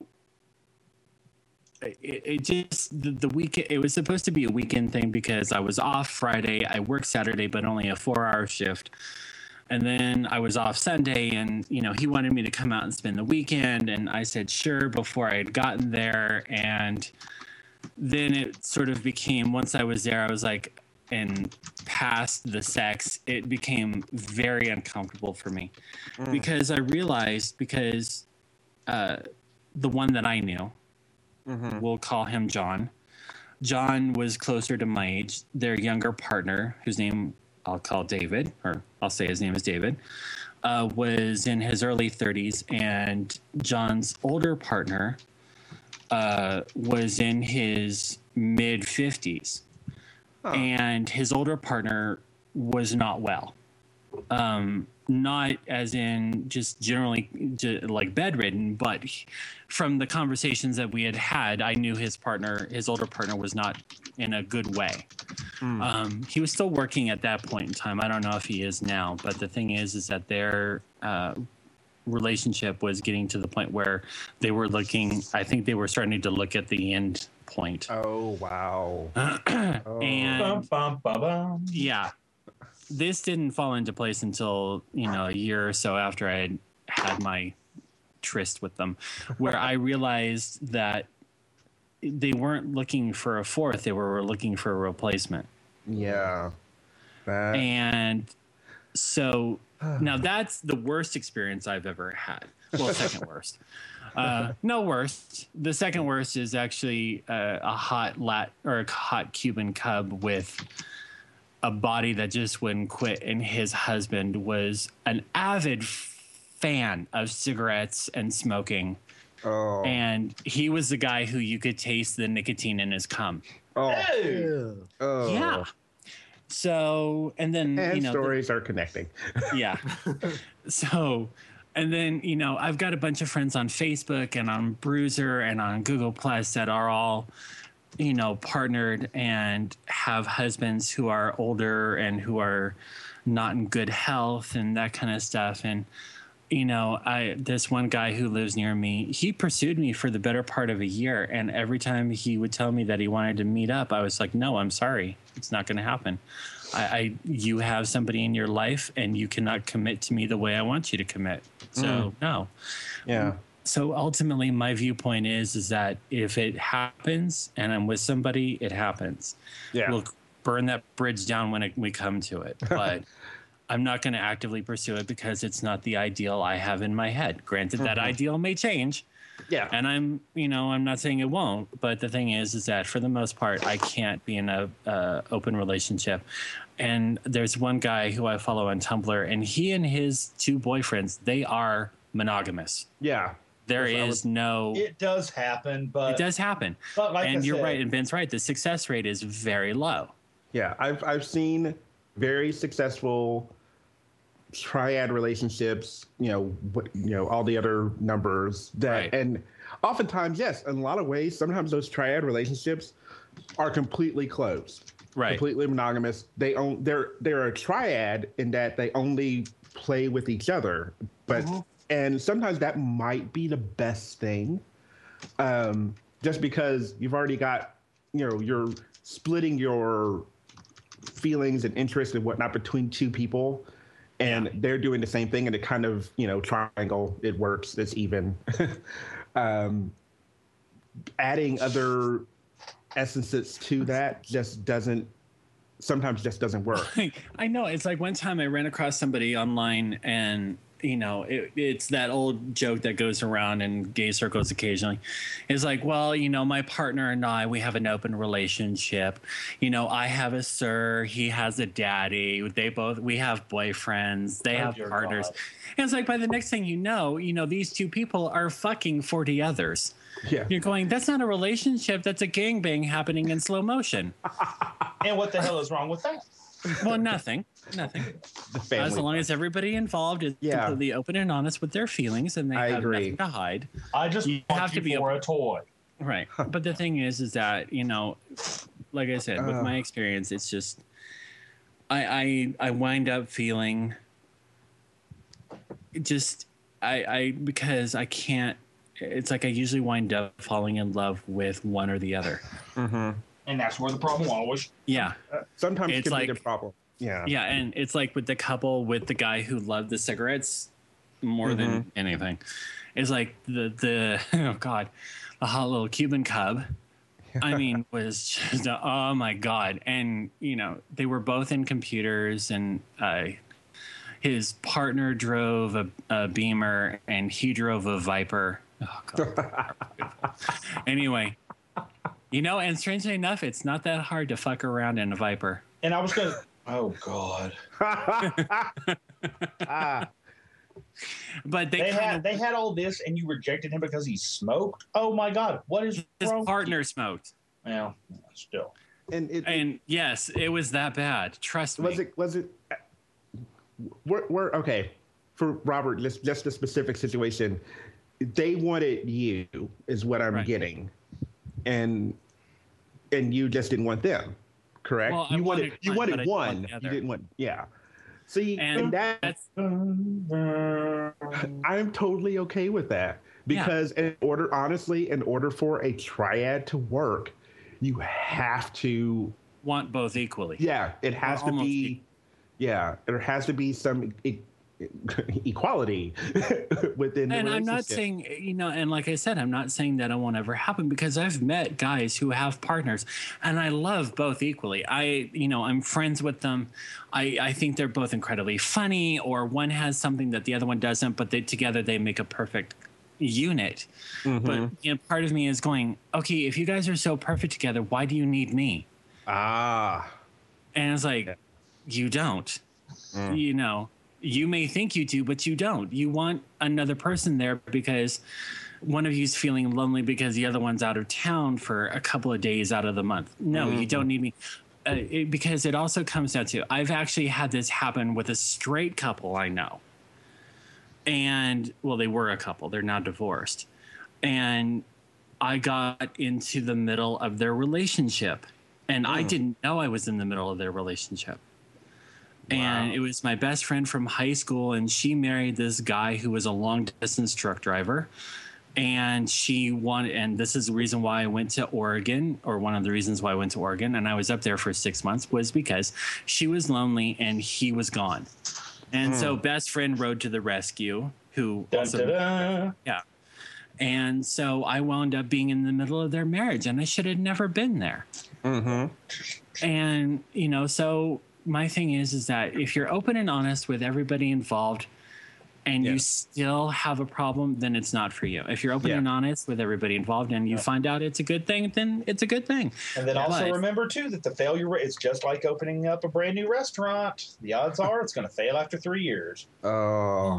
it, it just the, the weekend. It was supposed to be a weekend thing because I was off Friday. I worked Saturday, but only a four-hour shift. And then I was off Sunday, and, you know, he wanted me to come out and spend the weekend. And I said, sure, before I had gotten there. And then it sort of became, once I was there, I was like, and past the sex, it became very uncomfortable for me. Mm. Because I realized, because uh, the one that I knew, mm-hmm. we'll call him John. John was closer to my age. Their younger partner, whose name I'll call David, or I'll say his name is David, uh, was in his early thirties, and John's older partner uh, was in his mid fifties, oh. and his older partner was not well. Um, not as in just generally just like bedridden, but from the conversations that we had had, I knew his partner, his older partner, was not in a good way. Mm. Um, he was still working at that point in time. I don't know if he is now, but the thing is, is that their uh, relationship was getting to the point where they were looking, I think they were starting to look at the end point. Oh, wow. oh. And bum, bum, bum, bum. yeah. This didn't fall into place until, you know, a year or so after I had had my tryst with them, where I realized that they weren't looking for a fourth. They were looking for a replacement. Yeah. That... And so now that's the worst experience I've ever had. Well, second worst. Uh, no worst. The second worst is actually uh, a hot lat or a hot Cuban cub with a body that just wouldn't quit, and his husband was an avid fan of cigarettes and smoking. Oh. And he was the guy who you could taste the nicotine in his cum. Oh, hey. oh. Yeah. So, and then, and you know, stories the, are connecting. Yeah. So, and then, you know, I've got a bunch of friends on Facebook and on Bruiser and on Google Plus that are all you know, partnered and have husbands who are older and who are not in good health and that kind of stuff. And, you know, I, this one guy who lives near me, he pursued me for the better part of a year. And every time he would tell me that he wanted to meet up, I was like, no, I'm sorry. It's not going to happen. I, I, you have somebody in your life and you cannot commit to me the way I want you to commit. So mm. no. Yeah. So ultimately my viewpoint is, is that if it happens and I'm with somebody, it happens. Yeah. We'll burn that bridge down when it, we come to it. But I'm not going to actively pursue it because it's not the ideal I have in my head. Granted, mm-hmm. that ideal may change. Yeah. And I'm, you know, I'm not saying it won't, but the thing is, is that for the most part, I can't be in a uh, open relationship. And there's one guy who I follow on Tumblr, and he and his two boyfriends, they are monogamous. Yeah. There is was, no. It does happen, but it does happen. But like and I you're said, right, and Ben's right. The success rate is very low. Yeah, I've I've seen very successful triad relationships. You know, what you know, all the other numbers that, right. and oftentimes, yes, in a lot of ways, sometimes those triad relationships are completely closed, right? Completely monogamous. They own they're they're a triad in that they only play with each other, but. Mm-hmm. And sometimes that might be the best thing, um, just because you've already got, you know, you're splitting your feelings and interests and whatnot between two people, and yeah. they're doing the same thing, and it kind of, you know, triangle, it works, it's even. um, adding other essences to that just doesn't, sometimes just doesn't work. I know. It's like one time I ran across somebody online and, you know, it, it's that old joke that goes around in gay circles occasionally. It's like, well, you know, my partner and I, we have an open relationship. You know, I have a sir, he has a daddy. They both, we have boyfriends, they oh, have partners. God. And it's like, by the next thing you know, you know, these two people are fucking forty others. Yeah. You're going, that's not a relationship. That's a gangbang happening in slow motion. And what the hell is wrong with that? Well, nothing. Nothing. As long as everybody involved is yeah. completely open and honest with their feelings and they I have agree. nothing to hide. I just you want have you to be for a, a toy. Right. But the thing is, is that, you know, like I said, with uh. my experience, it's just, I, I, I wind up feeling just, I, I, because I can't, it's like I usually wind up falling in love with one or the other. Mm-hmm. And that's where the problem always. Yeah. Uh, sometimes it's it can like, be the problem. Yeah. Yeah. And it's like with the couple with the guy who loved the cigarettes more mm-hmm. than anything. It's like the, the, oh God, the hot little Cuban cub. I mean, was just, oh my God. And, you know, they were both in computers and uh, his partner drove a, a Beamer and he drove a Viper. Oh, God. Anyway, you know, and strangely enough, it's not that hard to fuck around in a Viper. And I was going to, oh, God. ah. But they, they had of, they had all this, and you rejected him because he smoked. Oh my God, what is his wrong partner with smoked? Well, still, and it, and yes, it was that bad. Trust me. Was it? Was it? We're, we're okay. For Robert, just just a specific situation. They wanted you, is what I'm right. getting, and and you just didn't want them, correct? Well, you wanted, wanted you one, wanted one. You didn't want, yeah. See, and, and that, that's I'm totally okay with that because yeah. in order, honestly, in order for a triad to work, you have to want both equally. Yeah, it has or to be. Equal. Yeah, there has to be some e- equality within the and relationship. I'm not saying, you know, and like I said, I'm not saying that it won't ever happen because I've met guys who have partners and I love both equally. I, you know, I'm friends with them. I, I think they're both incredibly funny, or one has something that the other one doesn't, but they together they make a perfect unit. Mm-hmm. But you know, part of me is going, okay, if you guys are so perfect together, why do you need me? Ah. And it's like, yeah. you don't, mm. you know. You may think you do, but you don't. You want another person there because one of you's feeling lonely because the other one's out of town for a couple of days out of the month. No, mm-hmm. you don't need me. Uh, it, because it also comes down to, I've actually had this happen with a straight couple I know. And, well, they were a couple. They're now divorced. And I got into the middle of their relationship, and mm. I didn't know I was in the middle of their relationship. Wow. And it was my best friend from high school, and she married this guy who was a long distance truck driver. And she wanted, and this is the reason why I went to Oregon, or one of the reasons why I went to Oregon, and I was up there for six months, was because she was lonely and he was gone. And mm. so best friend rode to the rescue, who dun, also, dun, dun. yeah. And so I wound up being in the middle of their marriage, and I should have never been there. Mm-hmm. And, you know, so my thing is, is that if you're open and honest with everybody involved, and yeah. you still have a problem, then it's not for you. If you're open yeah. and honest with everybody involved and you yeah. find out it's a good thing, then it's a good thing. And then also but, remember, too, that the failure rate is just like opening up a brand new restaurant. The odds are it's going to fail after three years. Oh.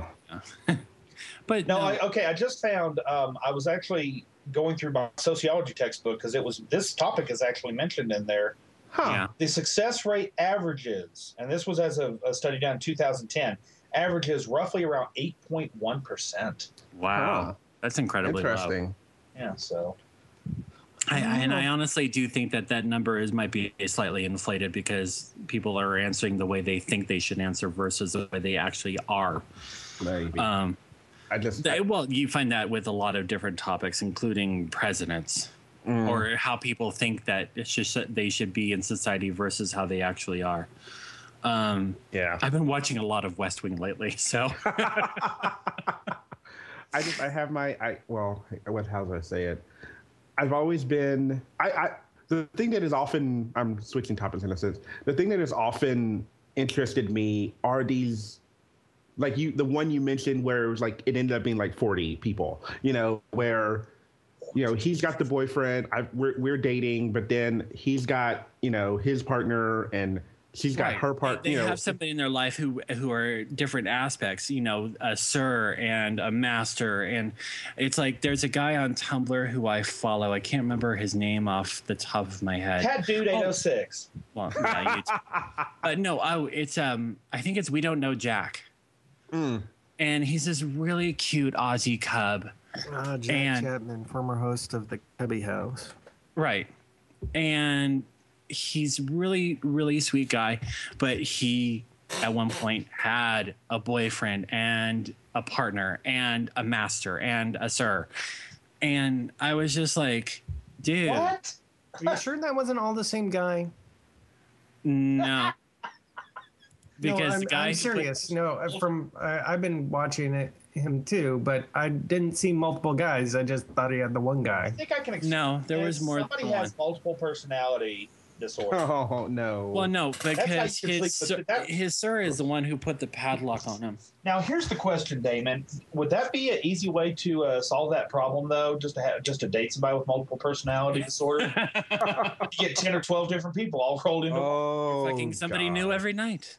But no, no. I, okay, I just found um, I was actually going through my sociology textbook because it was this topic is actually mentioned in there. Huh. Yeah. The success rate averages, and this was as a, a study done in two thousand ten, averages roughly around eight point one percent. Wow. Oh, that's incredibly interesting. Low. Yeah, so. I, I, and I honestly do think that that number is might be slightly inflated because people are answering the way they think they should answer versus the way they actually are. Maybe. Um, I just they, well, you find that with a lot of different topics, including presidents, mm. or how people think that it's just they should be in society versus how they actually are. Um, yeah, I've been watching a lot of West Wing lately, so I just I have my I well, what how do I say it? I've always been I, I the thing that is often I'm switching topics in a sense. The thing that has often interested me are these. Like you, the one you mentioned where it was like it ended up being like forty people, you know, where, you know, he's got the boyfriend, I, we're we're dating, but then he's got, you know, his partner and she's got right. her part. They you know. have somebody in their life who who are different aspects, you know, a sir and a master, and it's like there's a guy on Tumblr who I follow. I can't remember his name off the top of my head. Cat Dude eight oh six. Oh, well, yeah, but no, oh, it's um, I think it's We Don't Know Jack. Mm. And he's this really cute Aussie cub. Uh, Jack and, Chapman, former host of the Cubby House. Right. And he's really, really sweet guy. But he, at one point, had a boyfriend and a partner and a master and a sir. And I was just like, dude. What? Are you sure that wasn't all the same guy? No. Because no, I'm, the guy I'm serious. Played... No, from uh, I've been watching it him too, but I didn't see multiple guys. I just thought he had the one guy. I think I can. Explain. No, there was more. Somebody than has one. multiple personality disorder. Oh no. Well, no, because his sir, that... his sir is the one who put the padlock on him. Now, here's the question, Damon. Would that be an easy way to uh, solve that problem, though? Just to have just to date somebody with multiple personality disorder? You get ten or twelve different people all rolled into oh, one. Fucking somebody God. New every night.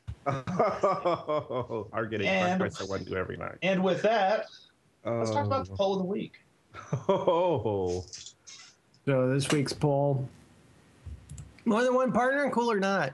Are getting and, by someone new every night. And with that, oh. let's talk about the poll of the week. Oh. So this week's poll: more than one partner, cool or not?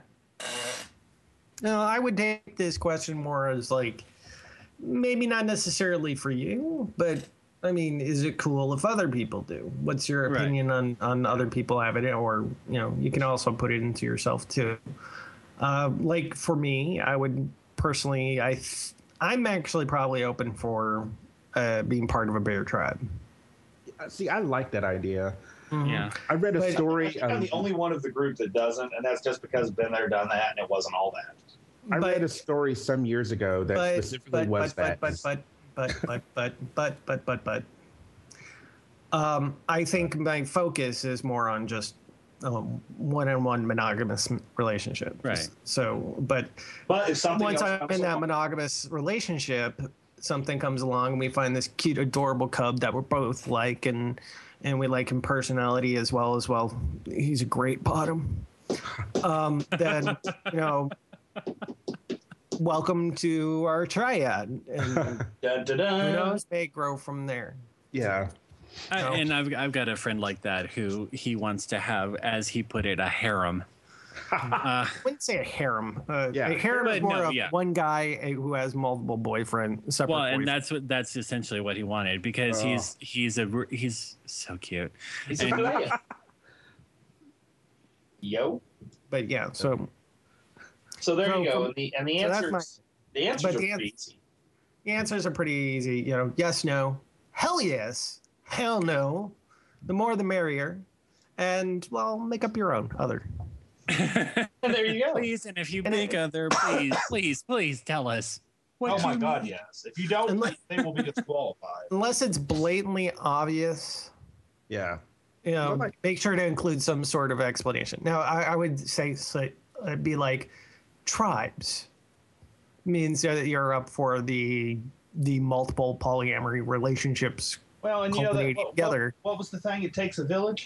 No, I would take this question more as like maybe not necessarily for you, but I mean, is it cool if other people do? What's your opinion right. on on other people having it, or you know, you can also put it into yourself too. Uh, like for me, I would personally, I, th- I'm actually probably open for uh, being part of a bear tribe. See, I like that idea. Mm-hmm. Yeah, I read a but story. I think I'm the only one of the group that doesn't, and that's just because I've been there, done that, and it wasn't all that. I but, read a story some years ago that but, specifically but, was but, that. But but but but but but but but but. Um, I think my focus is more on just. Um, one-on-one monogamous relationship. Right. So, but, but if something once else I'm in that along. monogamous relationship, something comes along and we find this cute, adorable cub that we're both like, and and we like him personality as well as well. He's a great bottom. Um, then you know, welcome to our triad, and dun, dun, dun. who knows, may grow from there. Yeah. I, and I've I've got a friend like that who he wants to have, as he put it, a harem. Uh, I wouldn't say a harem. Uh, Yeah. a harem is But more no, of yeah. one guy uh, who has multiple boyfriends. Separate well, and boyfriends. that's what that's essentially what he wanted because Oh. he's he's a r- he's so cute. He's a And- player. Yo. But yeah, so So there So you go. from- And the, and the so that's answers, my- the answers but are the ans- pretty easy. the answers are pretty easy. You know, yes, no, hell yes, hell no. The more, the merrier. And well, make up your own other. And there you go. Please, and if you And make it- other, please, please, please tell us. What Oh my you God, mean. yes. If you don't, Unless- they will be disqualified. Unless it's blatantly obvious, Yeah. you know, Well, like- make sure to include some sort of explanation. Now, I, I would say, say it'd be like tribes means that you're up for the the multiple polyamory relationships. Well, and you know that, Culminating what, what, together. what was the thing? It takes a village.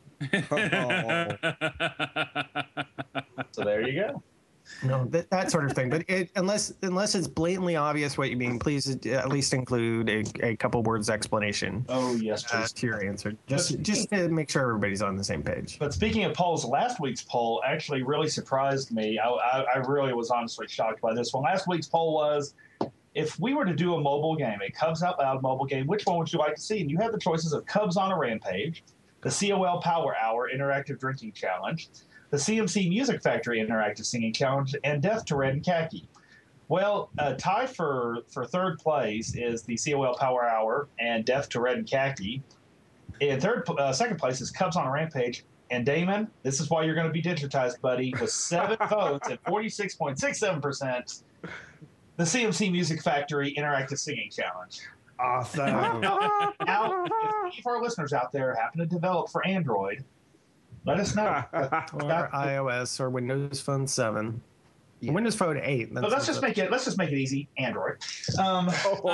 So there you go. You know, that, that sort of thing. But it, unless unless it's blatantly obvious what you mean, please at least include a, a couple words explanation Oh yes, uh, please. to your answer, just just to make sure everybody's on the same page. But speaking of polls, last week's poll actually really surprised me. I, I, I really was honestly shocked by this one. Last week's poll was, if we were to do a mobile game, a Cubs Out Loud mobile game, which one would you like to see? And you had the choices of Cubs on a Rampage, the C O L Power Hour Interactive Drinking Challenge, the C M C Music Factory Interactive Singing Challenge, and Death to Red and Khaki. Well, uh, tie for, for third place is the C O L Power Hour and Death to Red and Khaki. In third, uh, second place is Cubs on a Rampage. And Damon, this is why you're going to be digitized, buddy, with seven votes at forty-six point six seven percent. The C M C Music Factory Interactive Singing Challenge. Awesome. Now, now, if any of our listeners out there happen to develop for Android, let us know. Or That- iOS or Windows Phone seven, Yeah. Windows Phone eight. but let's just make it. Let's just make it easy. Android. Um,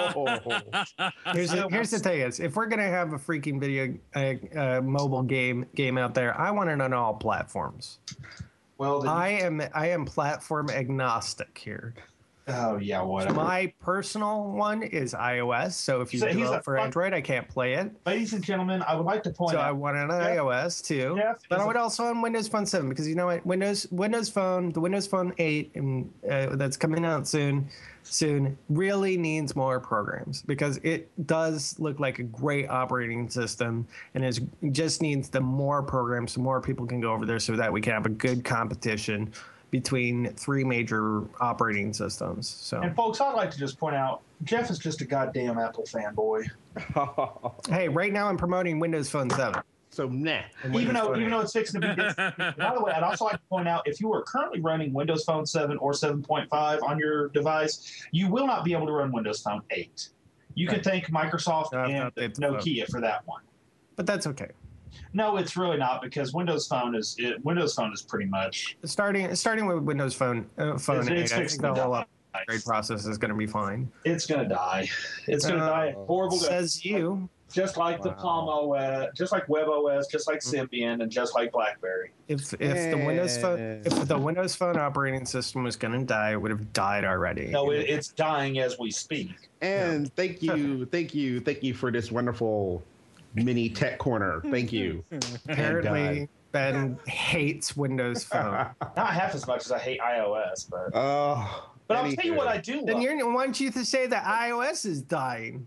Here's the, here's the thing: is if we're gonna have a freaking video, uh, uh, mobile game game out there, I want it on all platforms. well, then, I am I am platform agnostic here. oh yeah, whatever. My personal one is iOS, so if you So he's develop a for fuck- Android, I can't play it. Ladies and gentlemen, I would like to point So I out. want it on Jeff- iOS too, Jeff but is I a- would also on Windows Phone seven because you know what, Windows Windows Phone, the Windows Phone eight, and uh, that's coming out soon, soon really needs more programs because it does look like a great operating system, and it's, it just needs the more programs, so more people can go over there, so that we can have a good competition between three major operating systems. So And folks, I'd like to just point out, Jeff is just a goddamn Apple fanboy. hey, right now I'm promoting Windows Phone seven. So nah. and Even Windows though, Phone even eight. though it's fixing to be. By the way, I'd also like to point out, if you are currently running Windows Phone seven or seven point five on your device, you will not be able to run Windows Phone eight. You Right. can thank Microsoft No, I've and updated the Nokia for that one. But that's okay. No, it's really not, because Windows Phone is it, Windows Phone is pretty much. Starting starting with Windows Phone uh, Phone It's- it's eight, I fixing think the to whole die. upgrade process is going to be fine. It's gonna die. It's gonna Uh, die a horrible death. Says you. Just like the Wow. Palm O S, just like WebOS, just like Symbian, and just like BlackBerry. If if the Windows Phone Yeah. if the Windows Phone operating system was going to die, it would have died already. No, it, it's dying as we speak. And thank you, thank you, thank you for this wonderful mini tech corner. Thank you. Apparently, Ben hates Windows Phone. Not half as much as I hate iOS, but Oh, but I'll tell you what I do Then love. you want you to say that iOS is dying.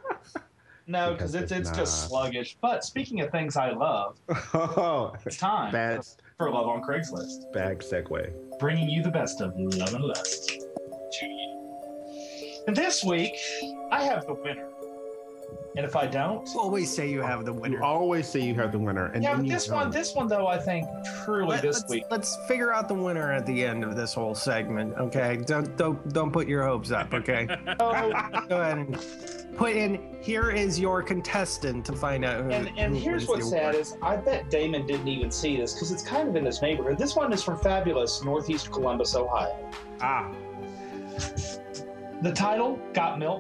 No, because Because it's it's it's just not. sluggish. But speaking of things I love, Oh, it's time bad, for Love on Craigslist, bad segue. bringing you the best of Love and Lust to you. And this week, I have the winner. And if I don't, Always say you have the You winner. always say you have the winner, and yeah, then but you this one, don't. this one though, I think truly Let, this us week. let's figure out the winner at the end of this whole segment. Okay, don't don't don't put your hopes up. Okay, Oh, go ahead and put in. Here is your contestant to find out who. and and who here's wins what's the sad award. is I bet Damon didn't even see this because it's kind of in his neighborhood. This one is from fabulous Northeast Columbus, Ohio. Ah. The title, Got Milk?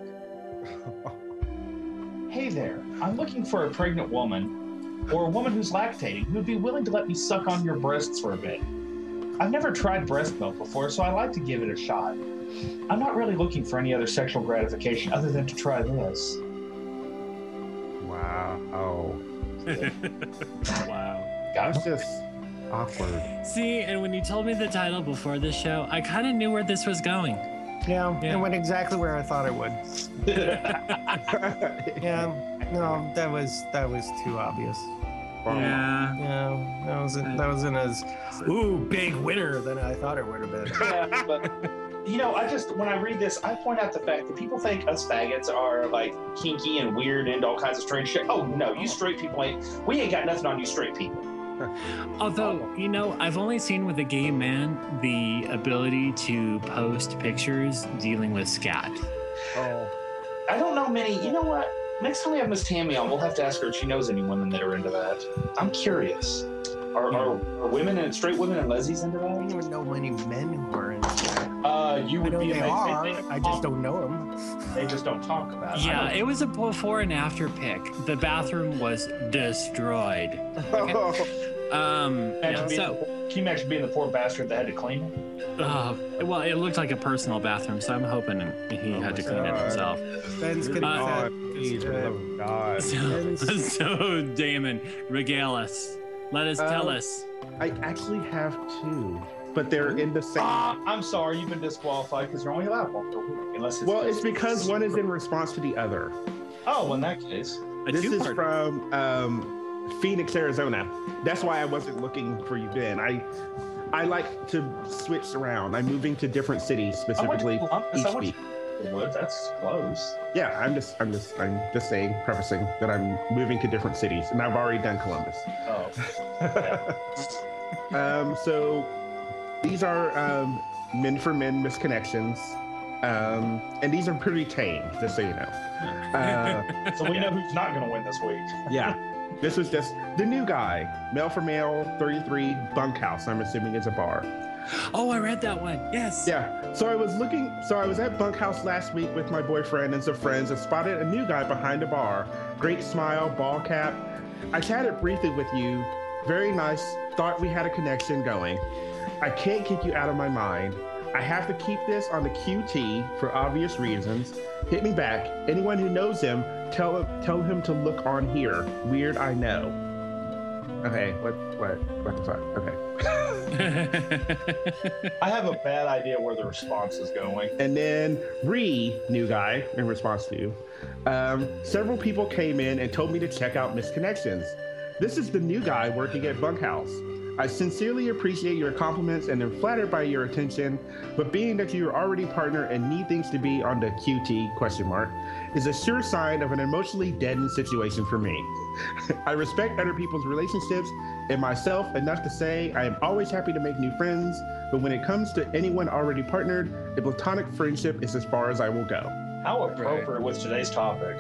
Hey there, I'm looking for a pregnant woman or a woman who's lactating who'd be willing to let me suck on your breasts for a bit. I've never tried breast milk before, so I like to give it a shot. I'm not really looking for any other sexual gratification other than to try this. Wow. Oh. Wow. Got That's milk? just awkward. See, and when you told me the title before the show, I kind of knew where this was going. Yeah, Yeah. it went exactly where I thought it would. Yeah, no, that was that was too obvious. Yeah. Yeah, that wasn't that wasn't as ooh big winner than I thought it would have been. Yeah, but you know, I just when I read this, I point out the fact that people think us faggots are like kinky and weird and all kinds of strange shit. Oh no, you straight people ain't. We ain't got nothing on you straight people. Although, you know, I've only seen with a gay man the ability to post pictures dealing with scat. Oh. I don't know many. You know what? Next time we have Miss Tammy on, we'll have to ask her if she knows any women that are into that. I'm curious. Are, are, are women and straight women and lesbians into I don't that? even know many men who are into that. Uh, you I would know be they amazed. are. They, they I just don't know them. They just don't talk about it. I Yeah, don't- it was a before and after pic. The bathroom was destroyed. Um, Imagine yeah, being- so, Can you imagine being the poor bastard that had to clean it? uh, well, it looked like a personal bathroom, so I'm hoping he Oh had to my clean it God. himself. Ben's gonna Uh, God, have please, for the love of God. So, so Damon, regale us. Let us tell Um, us. I actually have two, but they're in the same. Ah, I'm sorry, you've been disqualified because you're only allowed one per week. Unless it's Well, it's because one is in response to the other. Oh, well, in that case. A This is two-part. from um, Phoenix, Arizona. That's why I wasn't looking for you then. I I like to switch around. I'm moving to different cities, I went to specifically Columbus. each I went week. to Wood. That's close. Yeah, I'm just I'm just I'm just saying, prefacing that I'm moving to different cities, and I've already done Columbus. Oh. Um, so these are um, men for men misconnections, um, and these are pretty tame, just so you know. Uh, So we know who's not going to win this week. yeah, this was just the new guy, male for male, thirty-three, bunkhouse. I'm assuming it's a bar. Oh, I read that one. Yes. Yeah. So I was looking. So I was at bunkhouse last week with my boyfriend and some friends, and spotted a new guy behind a bar. Great smile, ball cap. I chatted briefly with you. Very nice. Thought we had a connection going. I can't kick you out of my mind. I have to keep this on the Q T for obvious reasons. Hit me back. Anyone who knows him, tell him tell him to look on here. Weird, I know. Okay. What? What? What the fuck? Okay. I have a bad idea where the response is going. And then Ree, new guy, in response to you, um, several people came in and told me to check out Misconnections. This is the new guy working at Bunkhouse. I sincerely appreciate your compliments and am flattered by your attention, but being that you are already partner and need things to be on the Q T question mark is a sure sign of an emotionally deadened situation for me. I respect other people's relationships and myself enough to say I am always happy to make new friends, but when it comes to anyone already partnered, a platonic friendship is as far as I will go. How appropriate with today's topic.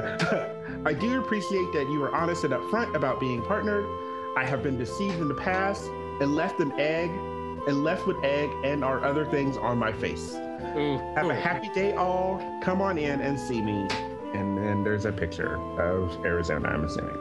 I do appreciate that you are honest and upfront about being partnered. I have been deceived in the past and left an egg and left with egg and our other things on my face. Ooh, Have ooh. a happy day all. Come on in and see me. And then there's a picture of Arizona, I'm assuming.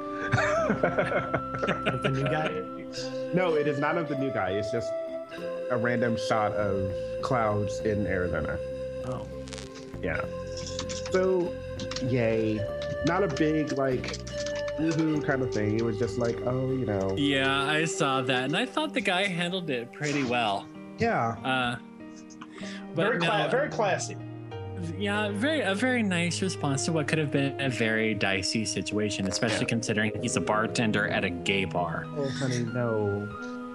With the new guy. No, it is not of the new guy. It's just a random shot of clouds in Arizona. Oh. Yeah. So, yay. Not a big, like, woohoo kind of thing. It was just like, oh, you know. Yeah, I saw that, and I thought the guy handled it pretty well. Yeah. Uh, but Very, no, cla- very classy. yeah, very a very nice response to what could have been a very dicey situation, especially Yeah. considering he's a bartender at a gay bar. Oh, honey, no.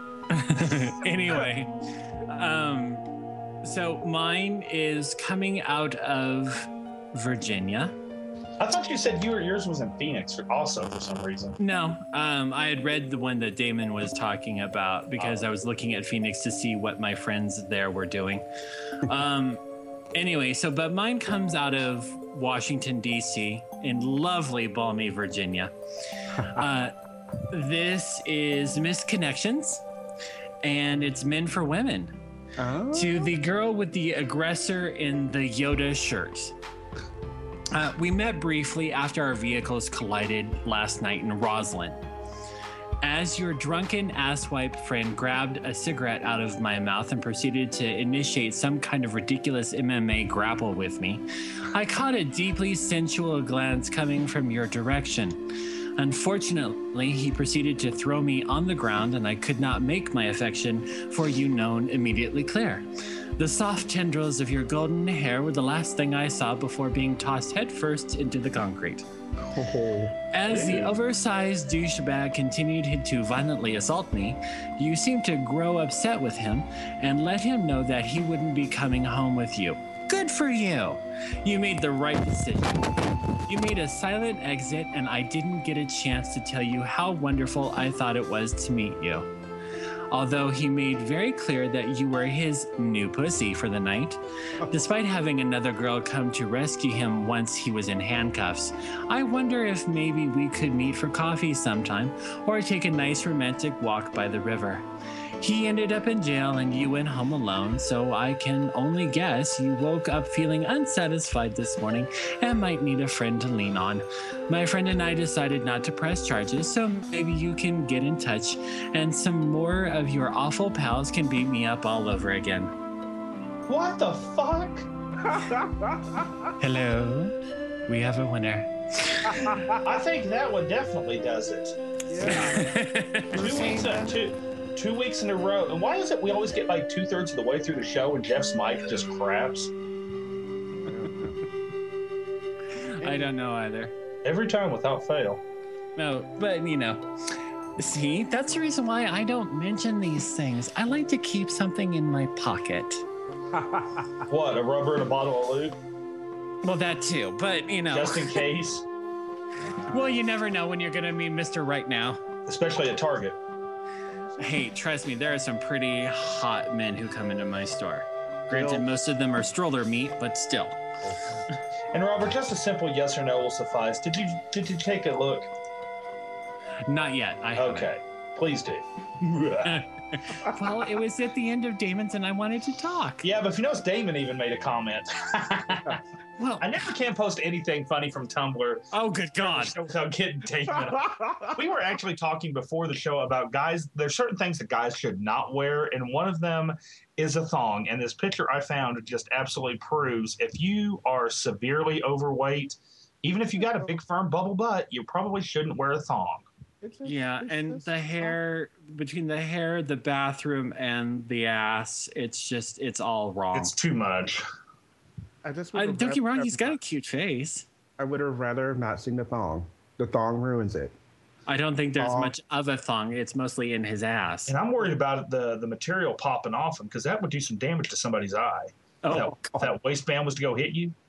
Anyway, um, so mine is coming out of Virginia. I thought you said you were, yours was in Phoenix also for some reason. No, um, I had read the one that Damon was talking about because I was looking at Phoenix to see what my friends there were doing. Um, anyway, so but mine comes out of Washington, D C in lovely, balmy Virginia. Uh, this is Misconnections, and it's Men for Women. Oh. To the girl with the aggressor in the Yoda shirt. Uh, we met briefly after our vehicles collided last night in Roslyn. As your drunken asswipe friend grabbed a cigarette out of my mouth and proceeded to initiate some kind of ridiculous M M A grapple with me, I caught a deeply sensual glance coming from your direction. Unfortunately, he proceeded to throw me on the ground, and I could not make my affection for you known immediately clear. The soft tendrils of your golden hair were the last thing I saw before being tossed headfirst into the concrete. Oh. As the oversized douchebag continued to violently assault me, you seemed to grow upset with him and let him know that he wouldn't be coming home with you. Good for you. You made the right decision. You made a silent exit, and I didn't get a chance to tell you how wonderful I thought it was to meet you. Although he made very clear that you were his new pussy for the night, despite having another girl come to rescue him once he was in handcuffs. I wonder if maybe we could meet for coffee sometime or take a nice romantic walk by the river. He ended up in jail and you went home alone, so I can only guess you woke up feeling unsatisfied this morning and might need a friend to lean on. My friend and I decided not to press charges, so maybe you can get in touch and some more of your awful pals can beat me up all over again. What the fuck? Hello, we have a winner. I think that one definitely does it. Yeah. two weeks in, two, two weeks in a row. And why is it we always get like two thirds of the way through the show and Jeff's mic just craps? I don't know either. Every time without fail. No, but you know, see, that's the reason why I don't mention these things. I like to keep something in my pocket. What, a rubber and a bottle of lube? Well, that too, but you know. Just in case. Well, you never know when you're going to meet Mister Right Now. Especially at Target. Hey, trust me, there are some pretty hot men who come into my store. Granted, most of them are stroller meat, but still. And Robert, just a simple yes or no will suffice. Did you did you take a look? Not yet. I haven't. Okay, please do. Well, it was at the end of Damon's and I wanted to talk. Yeah, but if you notice, Damon even made a comment. Well, I never can post anything funny from Tumblr oh, good God. without getting Damon. We were actually talking before the show about guys. There's certain things that guys should not wear, and one of them is a thong. And this picture I found just absolutely proves if you are severely overweight, even if you got a big firm bubble butt, you probably shouldn't wear a thong. It's just, Yeah, it's and just- the hair, between the hair, the bathroom, and the ass, it's just, it's all wrong. It's too much. I just I, would don't get me wrong, rather- he's got a cute face. I would have rather not seen the thong. The thong ruins it. I don't think there's Thong. much of a thong. It's mostly in his ass. And I'm worried about the the material popping off him because that would do some damage to somebody's eye. Oh, If that, if that waistband was to go hit you.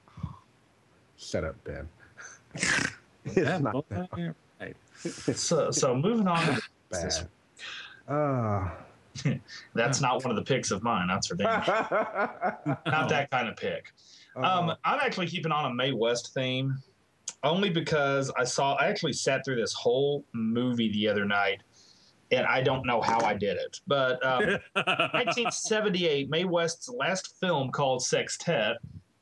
Shut up, Ben. it's yeah, not well, that yeah, right. So so moving on. To bad. Uh, That's not one of the picks of mine. That's for damn sure. Not that kind of pick. Um, I'm actually keeping on a Mae West theme, only because I saw. I actually sat through this whole movie the other night, and I don't know how I did it. But um, nineteen seventy-eight, Mae West's last film called Sextet.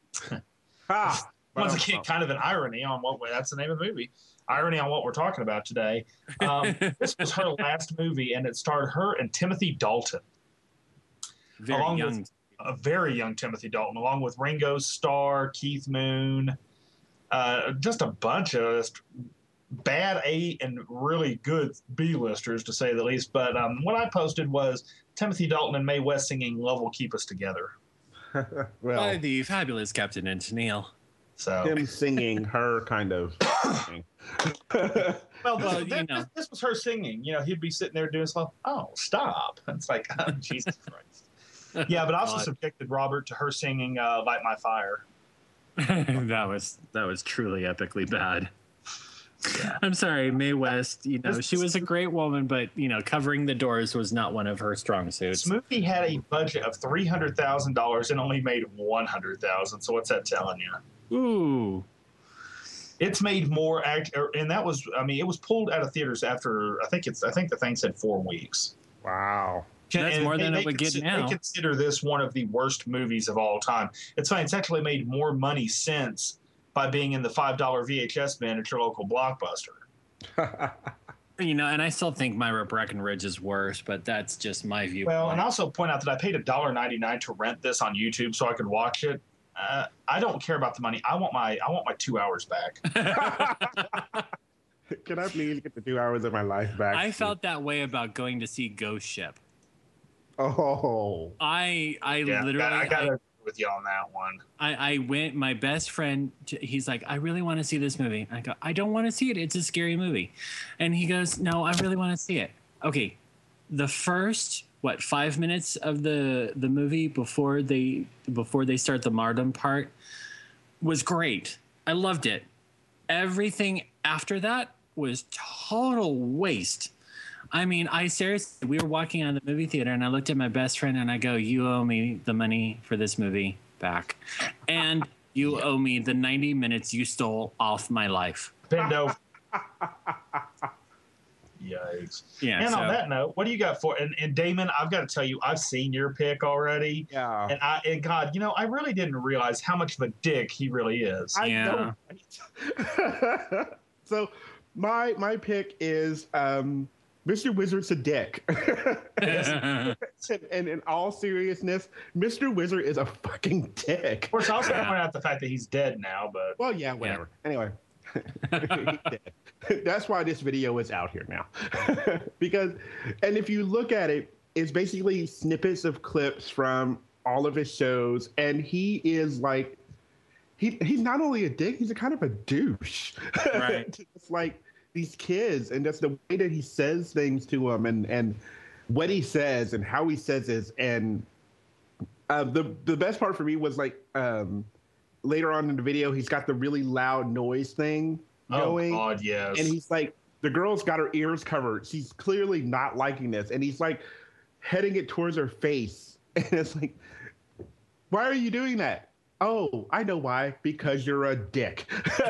ha! Once again, kind of an irony on what that's the name of the movie. Irony on what we're talking about today. Um, this was her last movie, and it starred her and Timothy Dalton. Very along young. with a very young Timothy Dalton, along with Ringo Starr, Keith Moon, uh, just a bunch of just bad A and really good B-listers, to say the least. But um, what I posted was Timothy Dalton and Mae West singing "Love Will Keep Us Together." By well, the fabulous Captain and Tennille. So, him singing her kind of. well, this, Well, you this, know. this was her singing. You know, he'd be sitting there doing stuff. Oh, stop! It's like, oh, Jesus Christ. Yeah, but I also God. subjected Robert to her singing uh, "Light My Fire." that was that was truly epically bad. I'm sorry, Mae West. You know, she was a great woman, but you know, covering the doors was not one of her strong This suits. movie had a budget of three hundred thousand dollars and only made one hundred thousand. So what's that telling you? Ooh, It's made more act, er, and that was, I mean, it was pulled out of theaters after I think it's, I think the thing said four weeks. Wow. That's And more they- than they it would get consi- now. They consider this one of the worst movies of all time. It's funny. It's actually made more money since by being in the five dollar V H S bin at your local Blockbuster. you know, and I still think Myra Breckenridge is worse, but that's just my view. Well, and also point out that I paid a dollar ninety nine to rent this on YouTube so I could watch it. Uh, I don't care about the money. I want my I want my two hours back. Can I please get the two hours of my life back? I felt that way about going to see Ghost Ship. Oh. I I Yeah, literally I got I, to with you on that one. I, I went. My best friend, he's like, I really want to see this movie. I go, I don't want to see it. It's a scary movie, and he goes, No, I really want to see it. Okay, the first what five minutes of the the movie before they before they start the martyrdom part was great. I loved it. Everything after that was total waste. I mean, I seriously, we were walking out of the movie theater and I looked at my best friend and I go, you owe me the money for this movie back. And you owe me the ninety minutes you stole off my life. Pindo. Yikes. Yeah. And so, on that note, what do you got for and, and Damon, I've got to tell you, I've seen your pick already. Yeah. And I and God, you know, I really didn't realize how much of a dick he really is. I Yeah. know. So my my pick is um, Mister Wizard's a dick. and, and in all seriousness, Mister Wizard is a fucking dick. Of course, I also point out the fact that he's dead now, but Well, yeah, whatever. Anyway. He's dead. That's why this video is out here now. Because, and if you look at it, it's basically snippets of clips from all of his shows. And he is like, he he's not only a dick, he's a kind of a douche. Right. It's like these kids, and that's the way that he says things to them, and, and what he says and how he says it. And uh, the, the best part for me was like, um, later on in the video, he's got the really loud noise thing going. oh God, yes. And he's like, the girl's got her ears covered. She's clearly not liking this. And he's like heading it towards her face. And it's like, why are you doing that? Oh, I know why. Because you're a dick.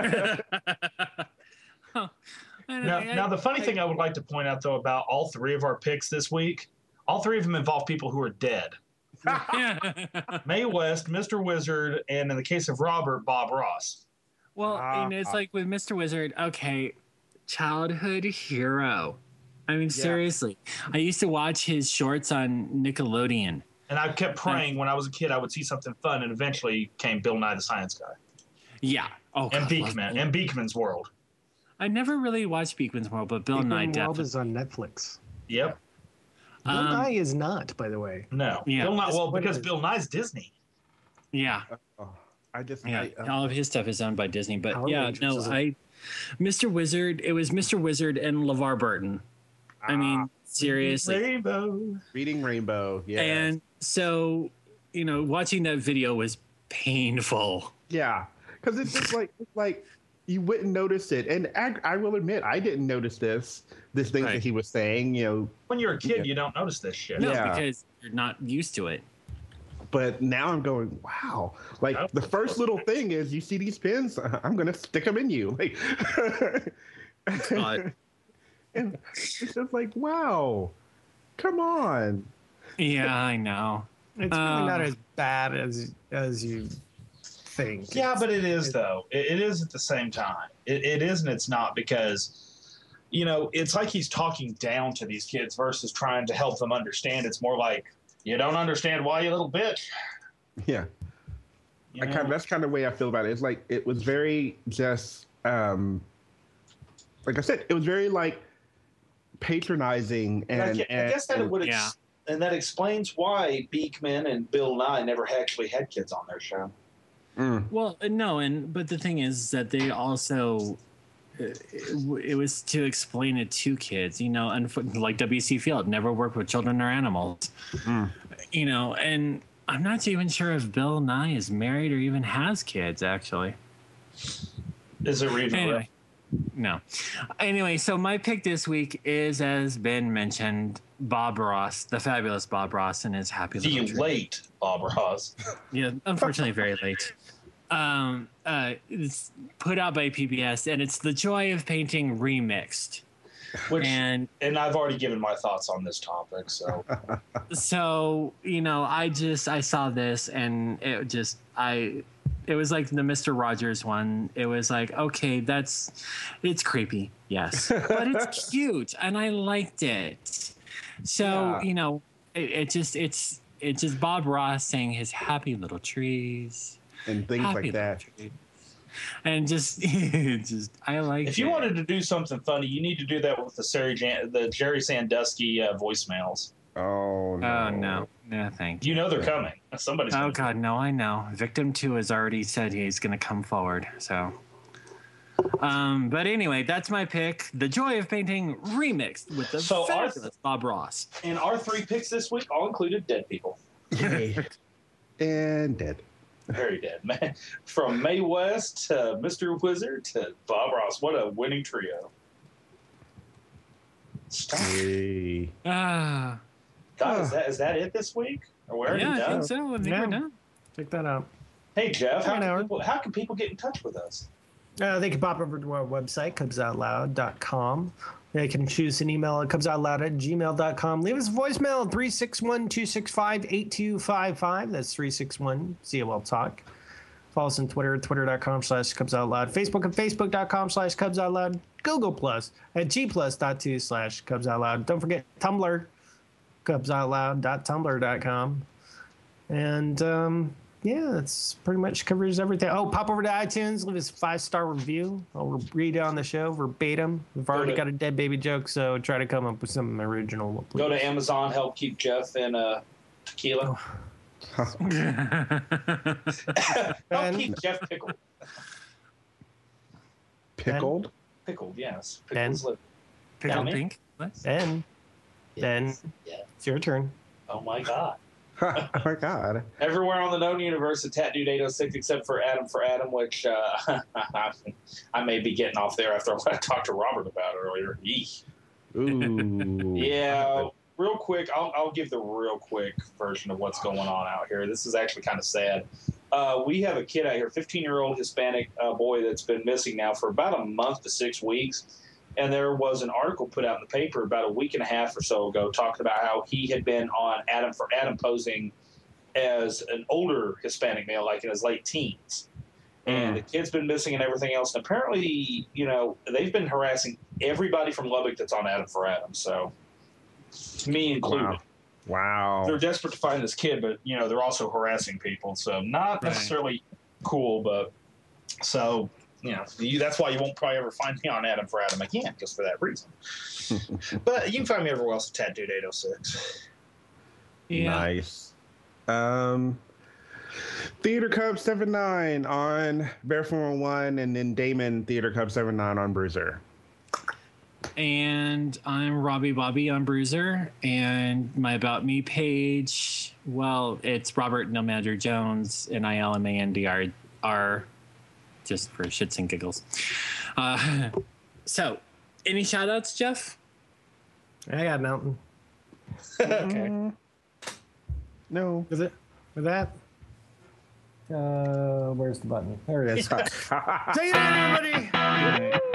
oh, I don't- Now, I- now the funny I- thing I would like to point out, though, about all three of our picks this week, all three of them involve people who are dead. Yeah. Mae West, Mister Wizard, and in the case of Robert, Bob Ross. Well, Ah. and it's like with Mister Wizard, okay, childhood hero. I mean, seriously. I used to watch his shorts on Nickelodeon. And I kept praying when I was a kid I would see something fun, and eventually came Bill Nye the Science Guy. Yeah. Oh, And God, Beekman, love- and Beekman's World. I never really watched Beekman's World, but Bill Nye Beekman World definitely. is on Netflix. Yep. Bill Um, Nye is not, by the way. No. Yeah. Bill Nye, well, What because is- Bill Nye's Disney. Yeah. Oh, I just, Yeah. I, uh, All of his stuff is owned by Disney. But Power yeah, Rangers no, is a- I. Mister Wizard, it was Mister Wizard and LeVar Burton. I mean, seriously. Rainbow. Reading Rainbow. Yeah. And so, you know, watching that video was painful. Yeah, because it's just like it's like you wouldn't notice it, and I, I will admit I didn't notice this this thing Right. that he was saying, you know. When you're a kid, Yeah. you don't notice this shit. No, Yeah. because you're not used to it. But now I'm going, wow! Like Oh. the first little thing is you see these pins, I'm gonna stick them in you. Like, God. and it's just like, wow, come on. Yeah, I know. It's really Um, not as bad as as you think. Yeah, It's- but it is it- though. It, it is at the same time. It, it is and it's not, because, you know, it's like he's talking down to these kids versus trying to help them understand. It's more like, you don't understand why, you little bitch. Yeah, You I know? kind of, that's kind of the way I feel about it. It's like it was very just, um, like I said, it was very like patronizing, And I, and, gue- I guess that and it would, ex- Yeah. and that explains why Beekman and Bill Nye never actually had kids on their show. Mm. Well, uh, no, and but the thing is that they also uh, it, it was to explain it to kids, you know, and for- like W C Field never worked with children or animals, Mm. you know, and I'm not even sure if Bill Nye is married or even has kids, actually. Is it reasonable? Anyway, no. Anyway, so my pick this week is, as been mentioned, Bob Ross, the fabulous Bob Ross, and his Happy The Little Tree. late Bob Ross. Yeah, unfortunately, very late. Um, uh, it's put out by P B S, and it's The Joy of Painting remixed. Which, And and I've already given my thoughts on this topic, so so, you know, I just I saw this, and it just I. It was like the Mister Rogers one. It was like, okay, that's it's creepy, yes, but it's cute, and I liked it. So Yeah. you know, it, it just it's it's just Bob Ross saying his happy little trees. and things Happy like little that. trees. and just, just I like. If you it. wanted to do something funny, you need to do that with the Jerry, Jan- the Jerry Sandusky uh, voicemails. Oh no. Oh no, no, thank you. You know they're coming. Somebody's. Oh gonna God, no, I know. Victim Two has already said he's going to come forward. So, um, but anyway, that's my pick. The Joy of Painting remixed with the So our- fabulous Bob Ross. And our three picks this week all included dead people. Yay. And dead. Very dead, man. From Mae West to Mister Wizard to Bob Ross. What a winning trio. Stop. Yay. Ah, God, is that is that it this week? Or where yeah, I done? think so. I think Yeah. we're done. Check that out. Hey Jeff, how Hey, can, Howard. people, how can people get in touch with us? Uh, they can pop over to our website, cubs out loud dot com. They can choose an email at cubs out loud at gmail dot com. Leave us a voicemail at three six one, two six five, eight two five five. That's three six one C O L Talk. Follow us on Twitter, twitter dot com slash cubs out loud. Facebook and facebook dot com slash cubs out loud. Google Plus at g plus dot two slash cubs out loud. Don't forget Tumblr, cubs out loud dot tumblr dot com. And um, yeah, that's pretty much covers everything. Oh, pop over to iTunes, leave us a five star review. I'll read it on the show verbatim. We've already to- got a dead baby joke, so try to come up with something original. Go to please. Amazon, help keep Jeff in uh, tequila. help And- keep Jeff pickled. Pickled? Pickled, yes. Ben? Pickles live. Pickle me? pink. What? And then Yes. Yeah. it's your turn. Oh my God. Oh my god. Everywhere on the known universe, it's Tat Dude eight oh six, except for Adam for Adam, which uh, I may be getting off there after what I talked to Robert about earlier. Yee. Ooh. Yeah, real quick, I'll, I'll give the real quick version of what's going on out here. This is actually kind of sad. Uh, we have a kid out here, fifteen-year-old Hispanic uh, boy that's been missing now for about a month to six weeks. And there was an article put out in the paper about a week and a half or so ago talking about how he had been on Adam for Adam posing as an older Hispanic male, like in his late teens. And the kid's been missing and everything else. And apparently, you know, they've been harassing everybody from Lubbock that's on Adam for Adam. So, me included. Wow. Wow. They're desperate to find this kid, but, you know, they're also harassing people. So, not Right. necessarily cool, but so, you know, you, that's why you won't probably ever find me on Adam for Adam again, just for that reason. But you can find me everywhere else at Tat Dude eight oh six. Yeah. Nice. Um, Theater Cub seven nine on Barefoot one, and then Damon Theater Cub seven nine on Bruiser. And I'm Robbie Bobby on Bruiser, and my About Me page, well, it's Robert No Manager Jones, N I L M A N D R R, just for shits and giggles. Uh, so, any shout outs, Jeff? I got nothing. Okay. No. Is it? With that? Uh, where's the button? There it is. Take it out, everybody!